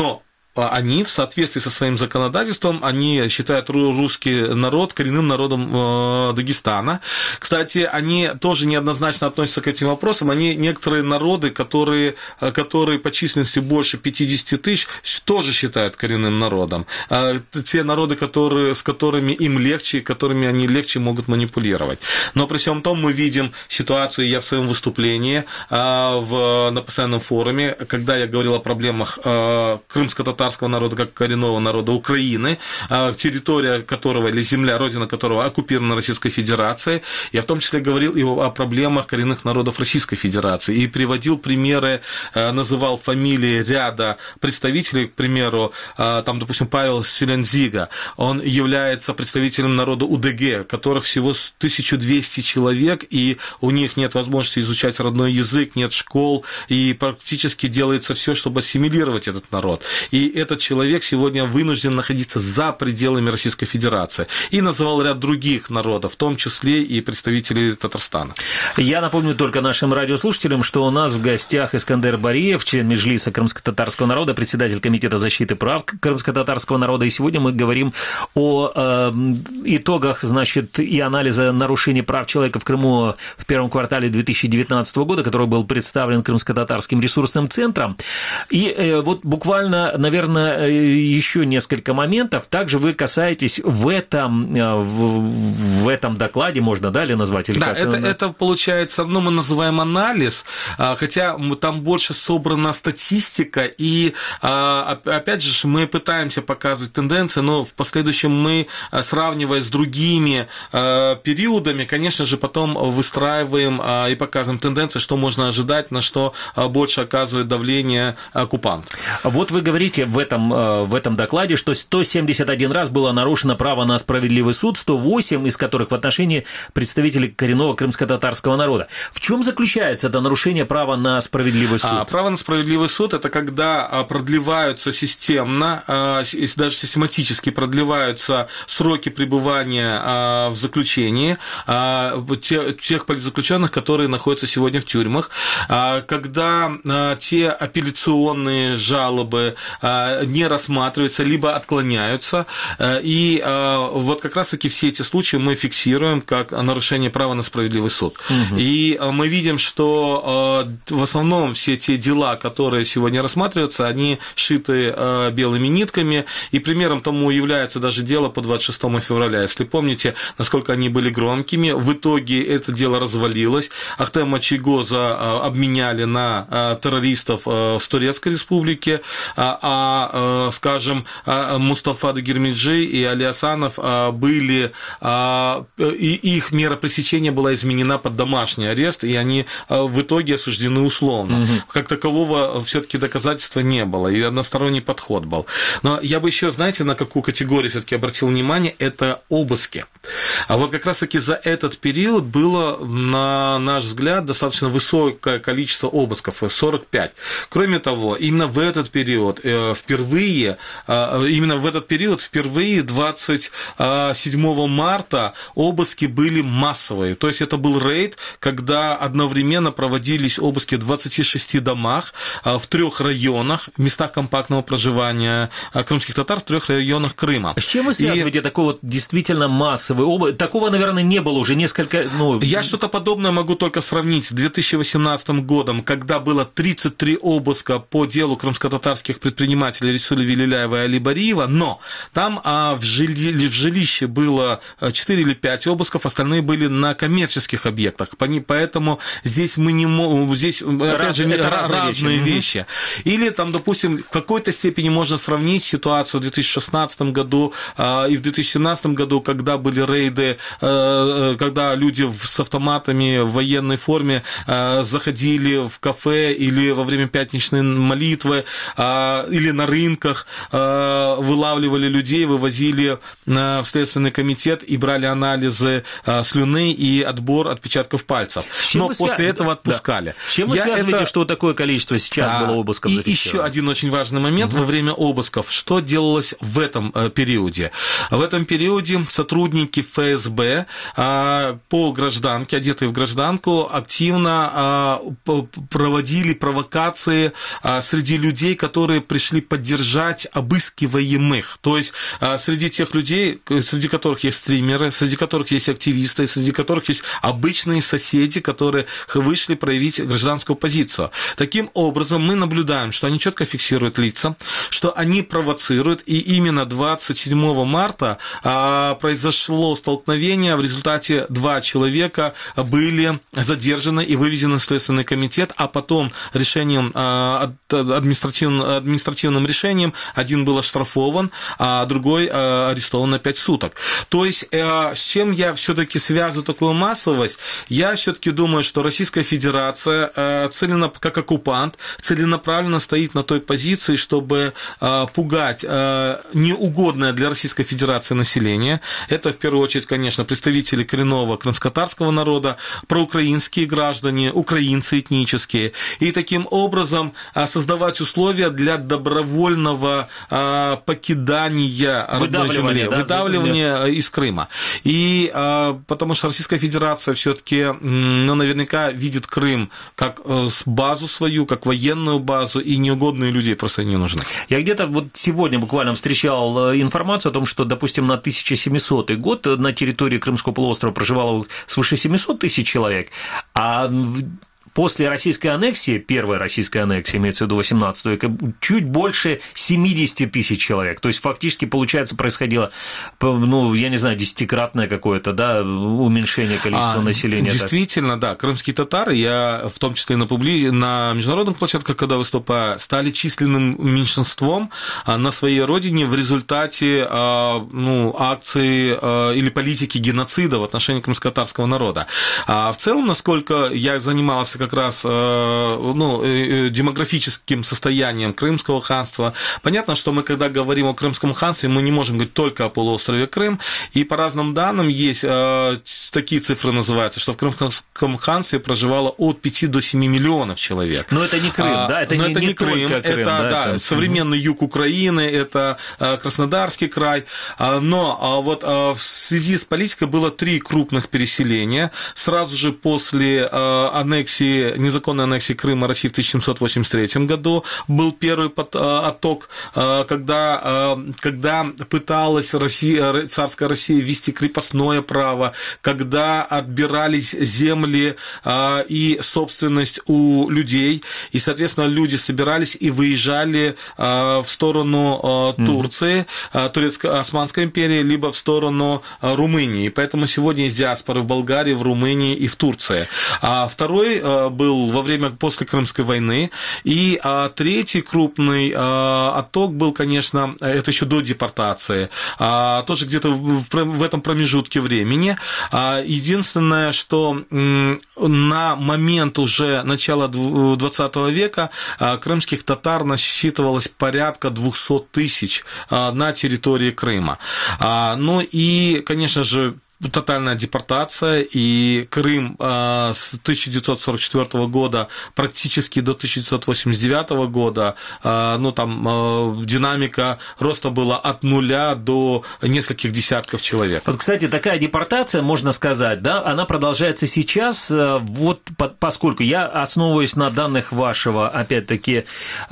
[SPEAKER 14] они в соответствии со своим законодательством, они считают русский народ коренным народом Дагестана. Кстати, они тоже неоднозначно относятся к этим вопросам. Они некоторые народы, которые по численности больше 50 тысяч, тоже считают коренным народом. Те народы, с которыми им легче, которыми они легче могут манипулировать. Но при всем том мы видим ситуацию, я в своем выступлении на постоянном форуме, когда я говорил о проблемах крымско-татарского народа как коренного народа Украины, территория которого или земля, родина которого оккупирована Российской Федерацией. Я в том числе говорил и о проблемах коренных народов Российской Федерации и приводил примеры, называл фамилии ряда представителей, к примеру, там, допустим, Павел Селензига, он является представителем народа УДГ, которых всего 1200 человек, и у них нет возможности изучать родной язык, нет школ, и практически делается все, чтобы ассимилировать этот народ. И этот человек сегодня вынужден находиться за пределами Российской Федерации. И называл ряд других народов, в том числе и представителей Татарстана.
[SPEAKER 2] Я напомню только нашим радиослушателям, что у нас в гостях Искандер Бариев, член Меджлиса крымско-татарского народа, председатель Комитета защиты прав крымско-татарского народа. И сегодня мы говорим о итогах, значит, и анализа нарушений прав человека в Крыму в первом квартале 2019 года, который был представлен Крымско-татарским ресурсным центром. И вот буквально, наверное, еще несколько моментов. Также вы касаетесь в этом докладе, можно, да, ли назвать? Или
[SPEAKER 14] да,
[SPEAKER 2] как?
[SPEAKER 14] Это получается, мы называем анализ, хотя там больше собрана статистика, и опять же мы пытаемся показывать тенденции, но в последующем мы, сравнивая с другими периодами, конечно же, потом выстраиваем и показываем тенденции, что можно ожидать, на что больше оказывает давление оккупант.
[SPEAKER 2] Вот вы говорите в этом докладе, что 171 раз было нарушено право на справедливый суд, 108 из которых в отношении представителей коренного крымско-татарского народа. В чем заключается это нарушение права на справедливый суд?
[SPEAKER 14] Право на справедливый суд – это когда продлеваются системно, даже систематически продлеваются сроки пребывания в заключении тех политзаключенных, которые находятся сегодня в тюрьмах, когда те апелляционные жалобы не рассматриваются, либо отклоняются. И вот как раз-таки все эти случаи мы фиксируем как нарушение права на справедливый суд. Угу. И мы видим, что в основном все те дела, которые сегодня рассматриваются, они шиты белыми нитками. И примером тому является даже дело по 26 февраля. Если помните, насколько они были громкими, в итоге это дело развалилось. Ахтема Чийгоза обменяли на террористов с Турецкой республики, скажем, Мустафа Дагирмеджи и Али Асанов были, и их мера пресечения была изменена под домашний арест, и они в итоге осуждены условно. Угу. Как такового все-таки доказательства не было, и односторонний подход был. Но я бы еще, знаете, на какую категорию все-таки обратил внимание, это обыски. А вот как раз-таки за этот период было, на наш взгляд, достаточно высокое количество обысков, 45. Кроме того, именно в этот период впервые 27 марта обыски были массовые. То есть это был рейд, когда одновременно проводились обыски в 26 домах в 3 районах, местах компактного проживания крымских татар, в 3 районах Крыма.
[SPEAKER 2] С чем вы связываете такой вот действительно массовый обыск? Такого, наверное, не было уже несколько...
[SPEAKER 14] Я что-то подобное могу только сравнить с 2018 годом, когда было 33 обыска по делу крымско-татарских предпринимателей Рисуля Вилиляева и Али Бариева, но там в жилище было 4 или 5 обысков, остальные были на коммерческих объектах, поэтому здесь мы не можем, здесь, опять же, разные вещи. Или там, допустим, в какой-то степени можно сравнить ситуацию в 2016 году и в 2017 году, когда были рейды, когда люди с автоматами в военной форме заходили в кафе или во время пятничной молитвы, или на рынках, вылавливали людей, вывозили в Следственный комитет и брали анализы слюны и отбор отпечатков пальцев. Но после этого отпускали.
[SPEAKER 2] Да. С чем вы связываете, что такое количество сейчас было обысков зафиксировано?
[SPEAKER 14] И еще один очень важный момент во время обысков. Что делалось в этом периоде? В этом периоде сотрудники ФСБ по гражданке, одетые в гражданку, активно проводили провокации среди людей, которые пришли поддержать обыскиваемых. То есть среди тех людей, среди которых есть стримеры, среди которых есть активисты, среди которых есть обычные соседи, которые вышли проявить гражданскую позицию. Таким образом, мы наблюдаем, что они четко фиксируют лица, что они провоцируют, и именно 27 марта произошло столкновение, в результате 2 человека были задержаны и вывезены в Следственный комитет, а потом решением, административным решением, один был оштрафован, а другой арестован на 5 суток. То есть, с чем я все-таки связываю такую массовость? Я все-таки думаю, что Российская Федерация, как оккупант, целенаправленно стоит на той позиции, чтобы пугать неугодное для Российской Федерации население. Это, в первую очередь, конечно, представители коренного крымско-татарского народа, проукраинские граждане, украинцы этнические. И таким образом создавать условия для добровольного покидания родной земли, выдавливания из Крыма. И потому что Российская Федерация все-таки, наверняка видит Крым как базу свою, как военную базу, и неугодные люди просто не нужны.
[SPEAKER 2] Я где-то вот сегодня буквально встречал информацию о том, что, допустим, на 1700 год на территории Крымского полуострова проживало свыше 700 тысяч человек, а после российской аннексии, первой российской аннексии, имеется в виду 18 века, чуть больше 70 тысяч человек. То есть, фактически, получается, происходило, я не знаю, 10-кратное какое-то, да, уменьшение количества населения.
[SPEAKER 14] Действительно, да, крымские татары, я в том числе на международных площадках, когда выступаю, стали численным меньшинством на своей родине в результате акции или политики геноцида в отношении крымско-татарского народа. В целом, насколько я занимался как раз демографическим состоянием Крымского ханства. Понятно, что мы, когда говорим о Крымском ханстве, мы не можем говорить только о полуострове Крым, и по разным данным есть такие цифры называются, что в Крымском ханстве проживало от 5 до 7 миллионов человек.
[SPEAKER 2] Но это не Крым, да? Это не Крым,
[SPEAKER 14] это современный юг Украины, это Краснодарский край, но вот в связи с политикой было 3 крупных переселения. Сразу же после незаконной аннексии Крыма России в 1783 году был первый отток, когда пыталась царская Россия ввести крепостное право, когда отбирались земли и собственность у людей, и, соответственно, люди собирались и выезжали в сторону Турции, Турецко-Османской империи, либо в сторону Румынии. Поэтому сегодня есть диаспоры в Болгарии, в Румынии и в Турции. А второй был после Крымской войны, и третий крупный отток был, конечно, это еще до депортации, тоже где-то в этом промежутке времени. Единственное, что на момент уже начала 20 века крымских татар насчитывалось порядка 200 тысяч на территории Крыма. Ну и, конечно же, тотальная депортация, и Крым с 1944 года практически до 1989 года, динамика роста была от 0 до нескольких десятков человек.
[SPEAKER 2] Вот, кстати, такая депортация, можно сказать, да, она продолжается сейчас, вот поскольку я основываюсь на данных вашего, опять-таки,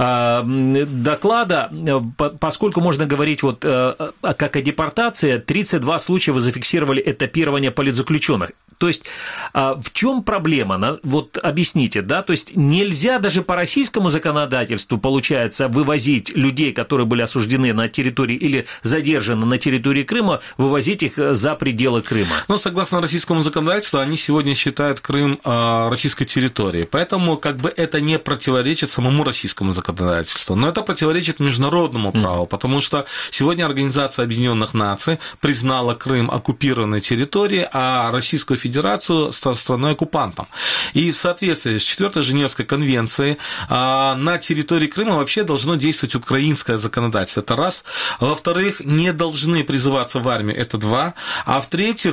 [SPEAKER 2] доклада, поскольку можно говорить вот как о депортации, 32 случая вы зафиксировали этапирование политзаключенных. То есть, в чем проблема? Вот объясните, да? То есть, нельзя даже по российскому законодательству, получается, вывозить людей, которые были осуждены на территории или задержаны на территории Крыма, вывозить их за пределы Крыма?
[SPEAKER 14] Ну, согласно российскому законодательству, они сегодня считают Крым российской территорией. Поэтому, это не противоречит самому российскому законодательству. Но это противоречит международному праву, потому что сегодня Организация Объединенных Наций признала Крым оккупированной территорией, а Российскую Федерацию страной-оккупантом. И в соответствии с 4-й Женевской конвенцией на территории Крыма вообще должно действовать украинское законодательство. Это раз. Во-вторых, не должны призываться в армию. Это два. А в-третьих,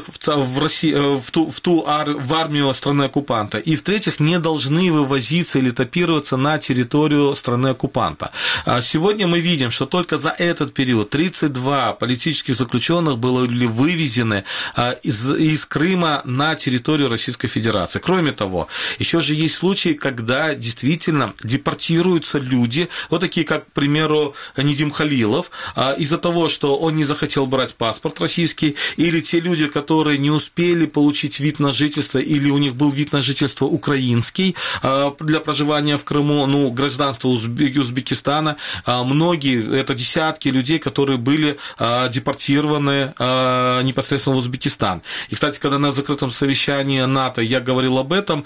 [SPEAKER 14] в армию страны-оккупанта. И в-третьих, не должны вывозиться или этапироваться на территорию страны-оккупанта. Сегодня мы видим, что только за этот период 32 политических заключенных были вывезены из Крыма на территорию Российской Федерации. Кроме того, еще же есть случаи, когда действительно депортируются люди, вот такие, как, к примеру, Недим Халилов, из-за того, что он не захотел брать паспорт российский, или те люди, которые не успели получить вид на жительство, или у них был вид на жительство украинский для проживания в Крыму, ну, гражданство Узбекистана. Многие, это десятки людей, которые были депортированы непосредственно в Узбекистан. И, кстати, когда на закрытом совещании НАТО я говорил об этом,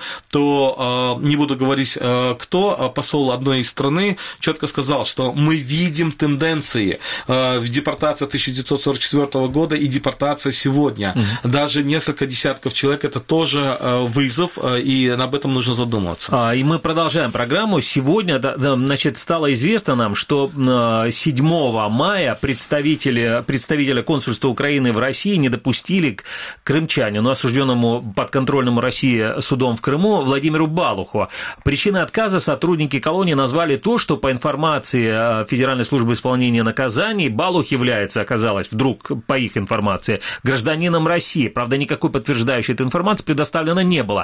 [SPEAKER 14] то не буду говорить, кто, посол одной из страны четко сказал, что мы видим тенденции в депортации 1944 года и депортация сегодня. Даже несколько десятков человек – это тоже вызов, и об этом нужно задумываться.
[SPEAKER 2] И мы продолжаем программу. Сегодня, значит, стало известно нам, что 7 мая представителя консульства Украины в России не допустили к крымчанину, осужденному подконтрольному России судом в Крыму, Владимиру Балуху. Причиной отказа сотрудники колонии назвали то, что по информации Федеральной службы исполнения наказаний Балух является, оказалось, вдруг, по их информации, гражданином России. Правда, никакой подтверждающей этой информации предоставлено не было.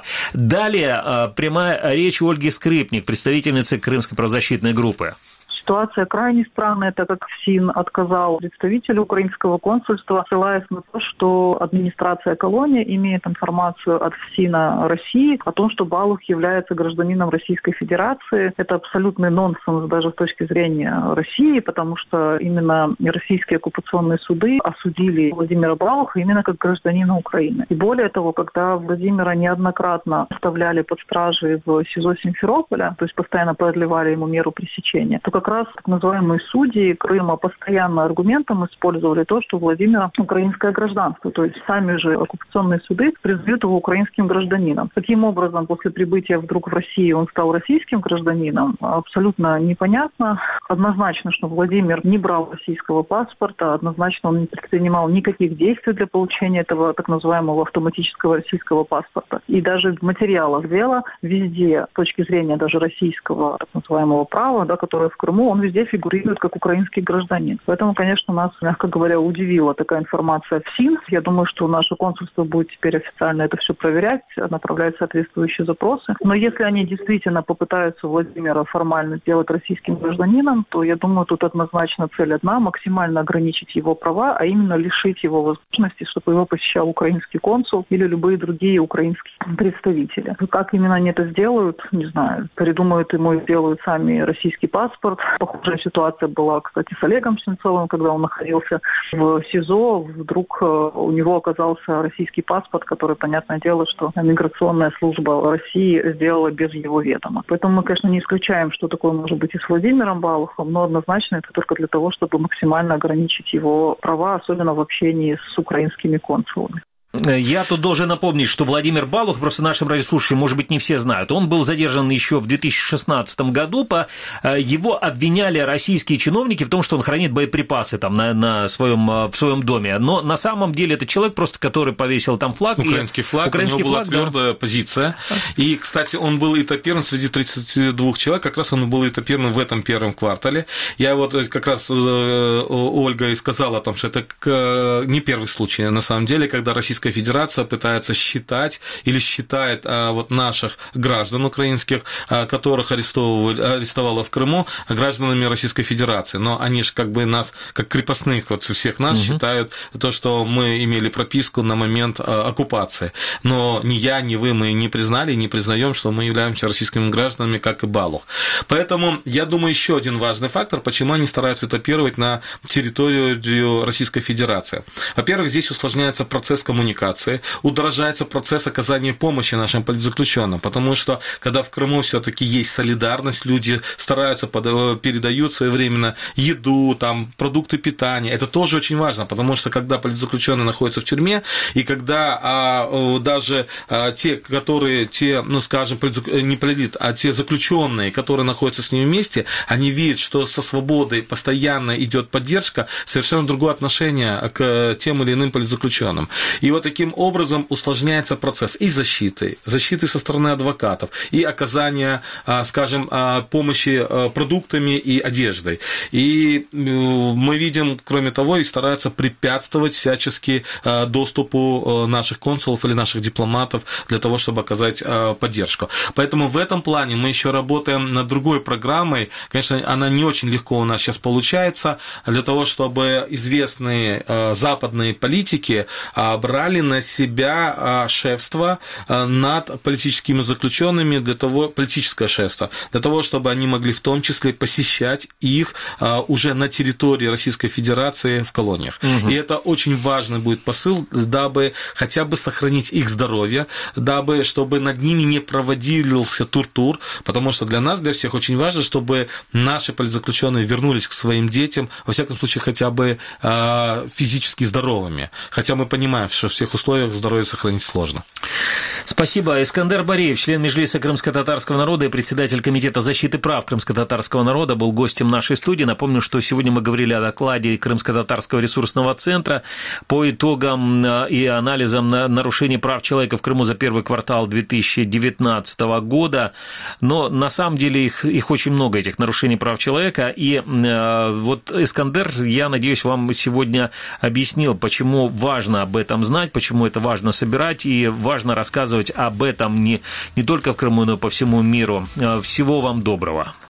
[SPEAKER 2] Далее прямая речь Ольги Скрипник, представительницы Крымской правозащитной группы.
[SPEAKER 4] Ситуация крайне странная, так как ФСИН отказал представителю украинского консульства, ссылаясь на то, что администрация колонии имеет информацию от ФСИНа России о том, что Балух является гражданином Российской Федерации. Это абсолютный нонсенс даже с точки зрения России, потому что именно российские оккупационные суды осудили Владимира Балуха именно как гражданина Украины. И более того, когда Владимира неоднократно оставляли под стражей в СИЗО Симферополя, то есть постоянно продлевали ему меру пресечения, то как раз так называемые судьи Крыма постоянно аргументом использовали то, что у Владимира украинское гражданство. То есть сами же оккупационные суды признают его украинским гражданином. Таким образом, после прибытия вдруг в Россию он стал российским гражданином, абсолютно непонятно. Однозначно, что Владимир не брал российского паспорта, однозначно он не предпринимал никаких действий для получения этого так называемого автоматического российского паспорта. И даже в материалах дела везде, с точки зрения даже российского так называемого права, да, которое в Крыму, он везде фигурирует как украинский гражданин. Поэтому, конечно, нас, мягко говоря, удивила такая информация в СИН. Я думаю, что наше консульство будет теперь официально это все проверять, направлять соответствующие запросы. Но если они действительно попытаются Владимира формально сделать российским гражданином, то, я думаю, тут однозначно цель одна – максимально ограничить его права, а именно лишить его возможности, чтобы его посещал украинский консул или любые другие украинские представители. Как именно они это сделают, не знаю. Придумают ему и сделают сами российский паспорт. Похожая ситуация была, кстати, с Олегом Сенцовым, когда он находился в СИЗО, вдруг у него оказался российский паспорт, который, понятное дело, что миграционная служба России сделала без его ведома. Поэтому мы, конечно, не исключаем, что такое может быть и с Владимиром Балухом, но однозначно это только для того, чтобы максимально ограничить его права, особенно в общении с украинскими консулами.
[SPEAKER 2] Я тут должен напомнить, что Владимир Балух, просто нашим радиослушателям, может быть, не все знают, он был задержан еще в 2016 году, его обвиняли российские чиновники в том, что он хранит боеприпасы там в своем доме, но на самом деле это человек просто, который повесил там флаг.
[SPEAKER 14] Украинский флаг, у него была твердая позиция, и, кстати, он был этапирован среди 32 человек, как раз он был этапирован в этом первом квартале. Я вот как раз Ольга и сказала о том, что это не первый случай, на самом деле, когда Российская Федерация пытается считать или считает вот наших граждан украинских, которых арестовала в Крыму, гражданами Российской Федерации. Но они же как бы нас, как крепостных, вот всех нас считают то, что мы имели прописку на момент оккупации. Но ни я, ни вы, мы не признали, не признаем, что мы являемся российскими гражданами, как и Балух. Поэтому, я думаю, еще один важный фактор, почему они стараются этапировать на территорию Российской Федерации. Во-первых, здесь усложняется процесс коммуникации, удорожается процесс оказания помощи нашим политзаключенным, потому что, когда в Крыму все-таки есть солидарность, люди стараются, передают своевременно еду, там, продукты питания, это тоже очень важно, потому что, когда политзаключенный находится в тюрьме, и когда даже те, ну, скажем, не политзаключенные, а те заключенные, которые находятся с ними вместе, они видят, что со свободой постоянно идет поддержка, совершенно другое отношение к тем или иным политзаключенным. И вот таким образом усложняется процесс и защиты со стороны адвокатов, и оказания, скажем, помощи продуктами и одеждой. И мы видим, кроме того, и стараются препятствовать всячески доступу наших консулов или наших дипломатов для того, чтобы оказать поддержку. Поэтому в этом плане мы еще работаем над другой программой. Конечно, она не очень легко у нас сейчас получается, для того, чтобы известные западные политики брали на себя шефство над политическими заключенными, политическое шефство, для того, чтобы они могли в том числе посещать их уже на территории Российской Федерации в колониях. И это очень важный будет посыл, дабы хотя бы сохранить их здоровье, дабы, чтобы над ними не проводился тортур, потому что для нас, для всех очень важно, чтобы наши политзаключенные вернулись к своим детям, во всяком случае, хотя бы физически здоровыми. Хотя мы понимаем, что в всех условиях здоровье сохранить сложно.
[SPEAKER 2] Спасибо. Искандер Бареев, член Меджлиса крымско-татарского народа и председатель Комитета защиты прав крымско-татарского народа, был гостем нашей студии. Напомню, что сегодня мы говорили о докладе Крымско-татарского ресурсного центра по итогам и анализам нарушений прав человека в Крыму за первый квартал 2019 года. Но на самом деле их очень много, этих нарушений прав человека. И вот Искандер, я надеюсь, вам сегодня объяснил, почему важно об этом знать, почему это важно собирать и важно рассказывать об этом не только в Крыму, но и по всему миру. Всего вам доброго.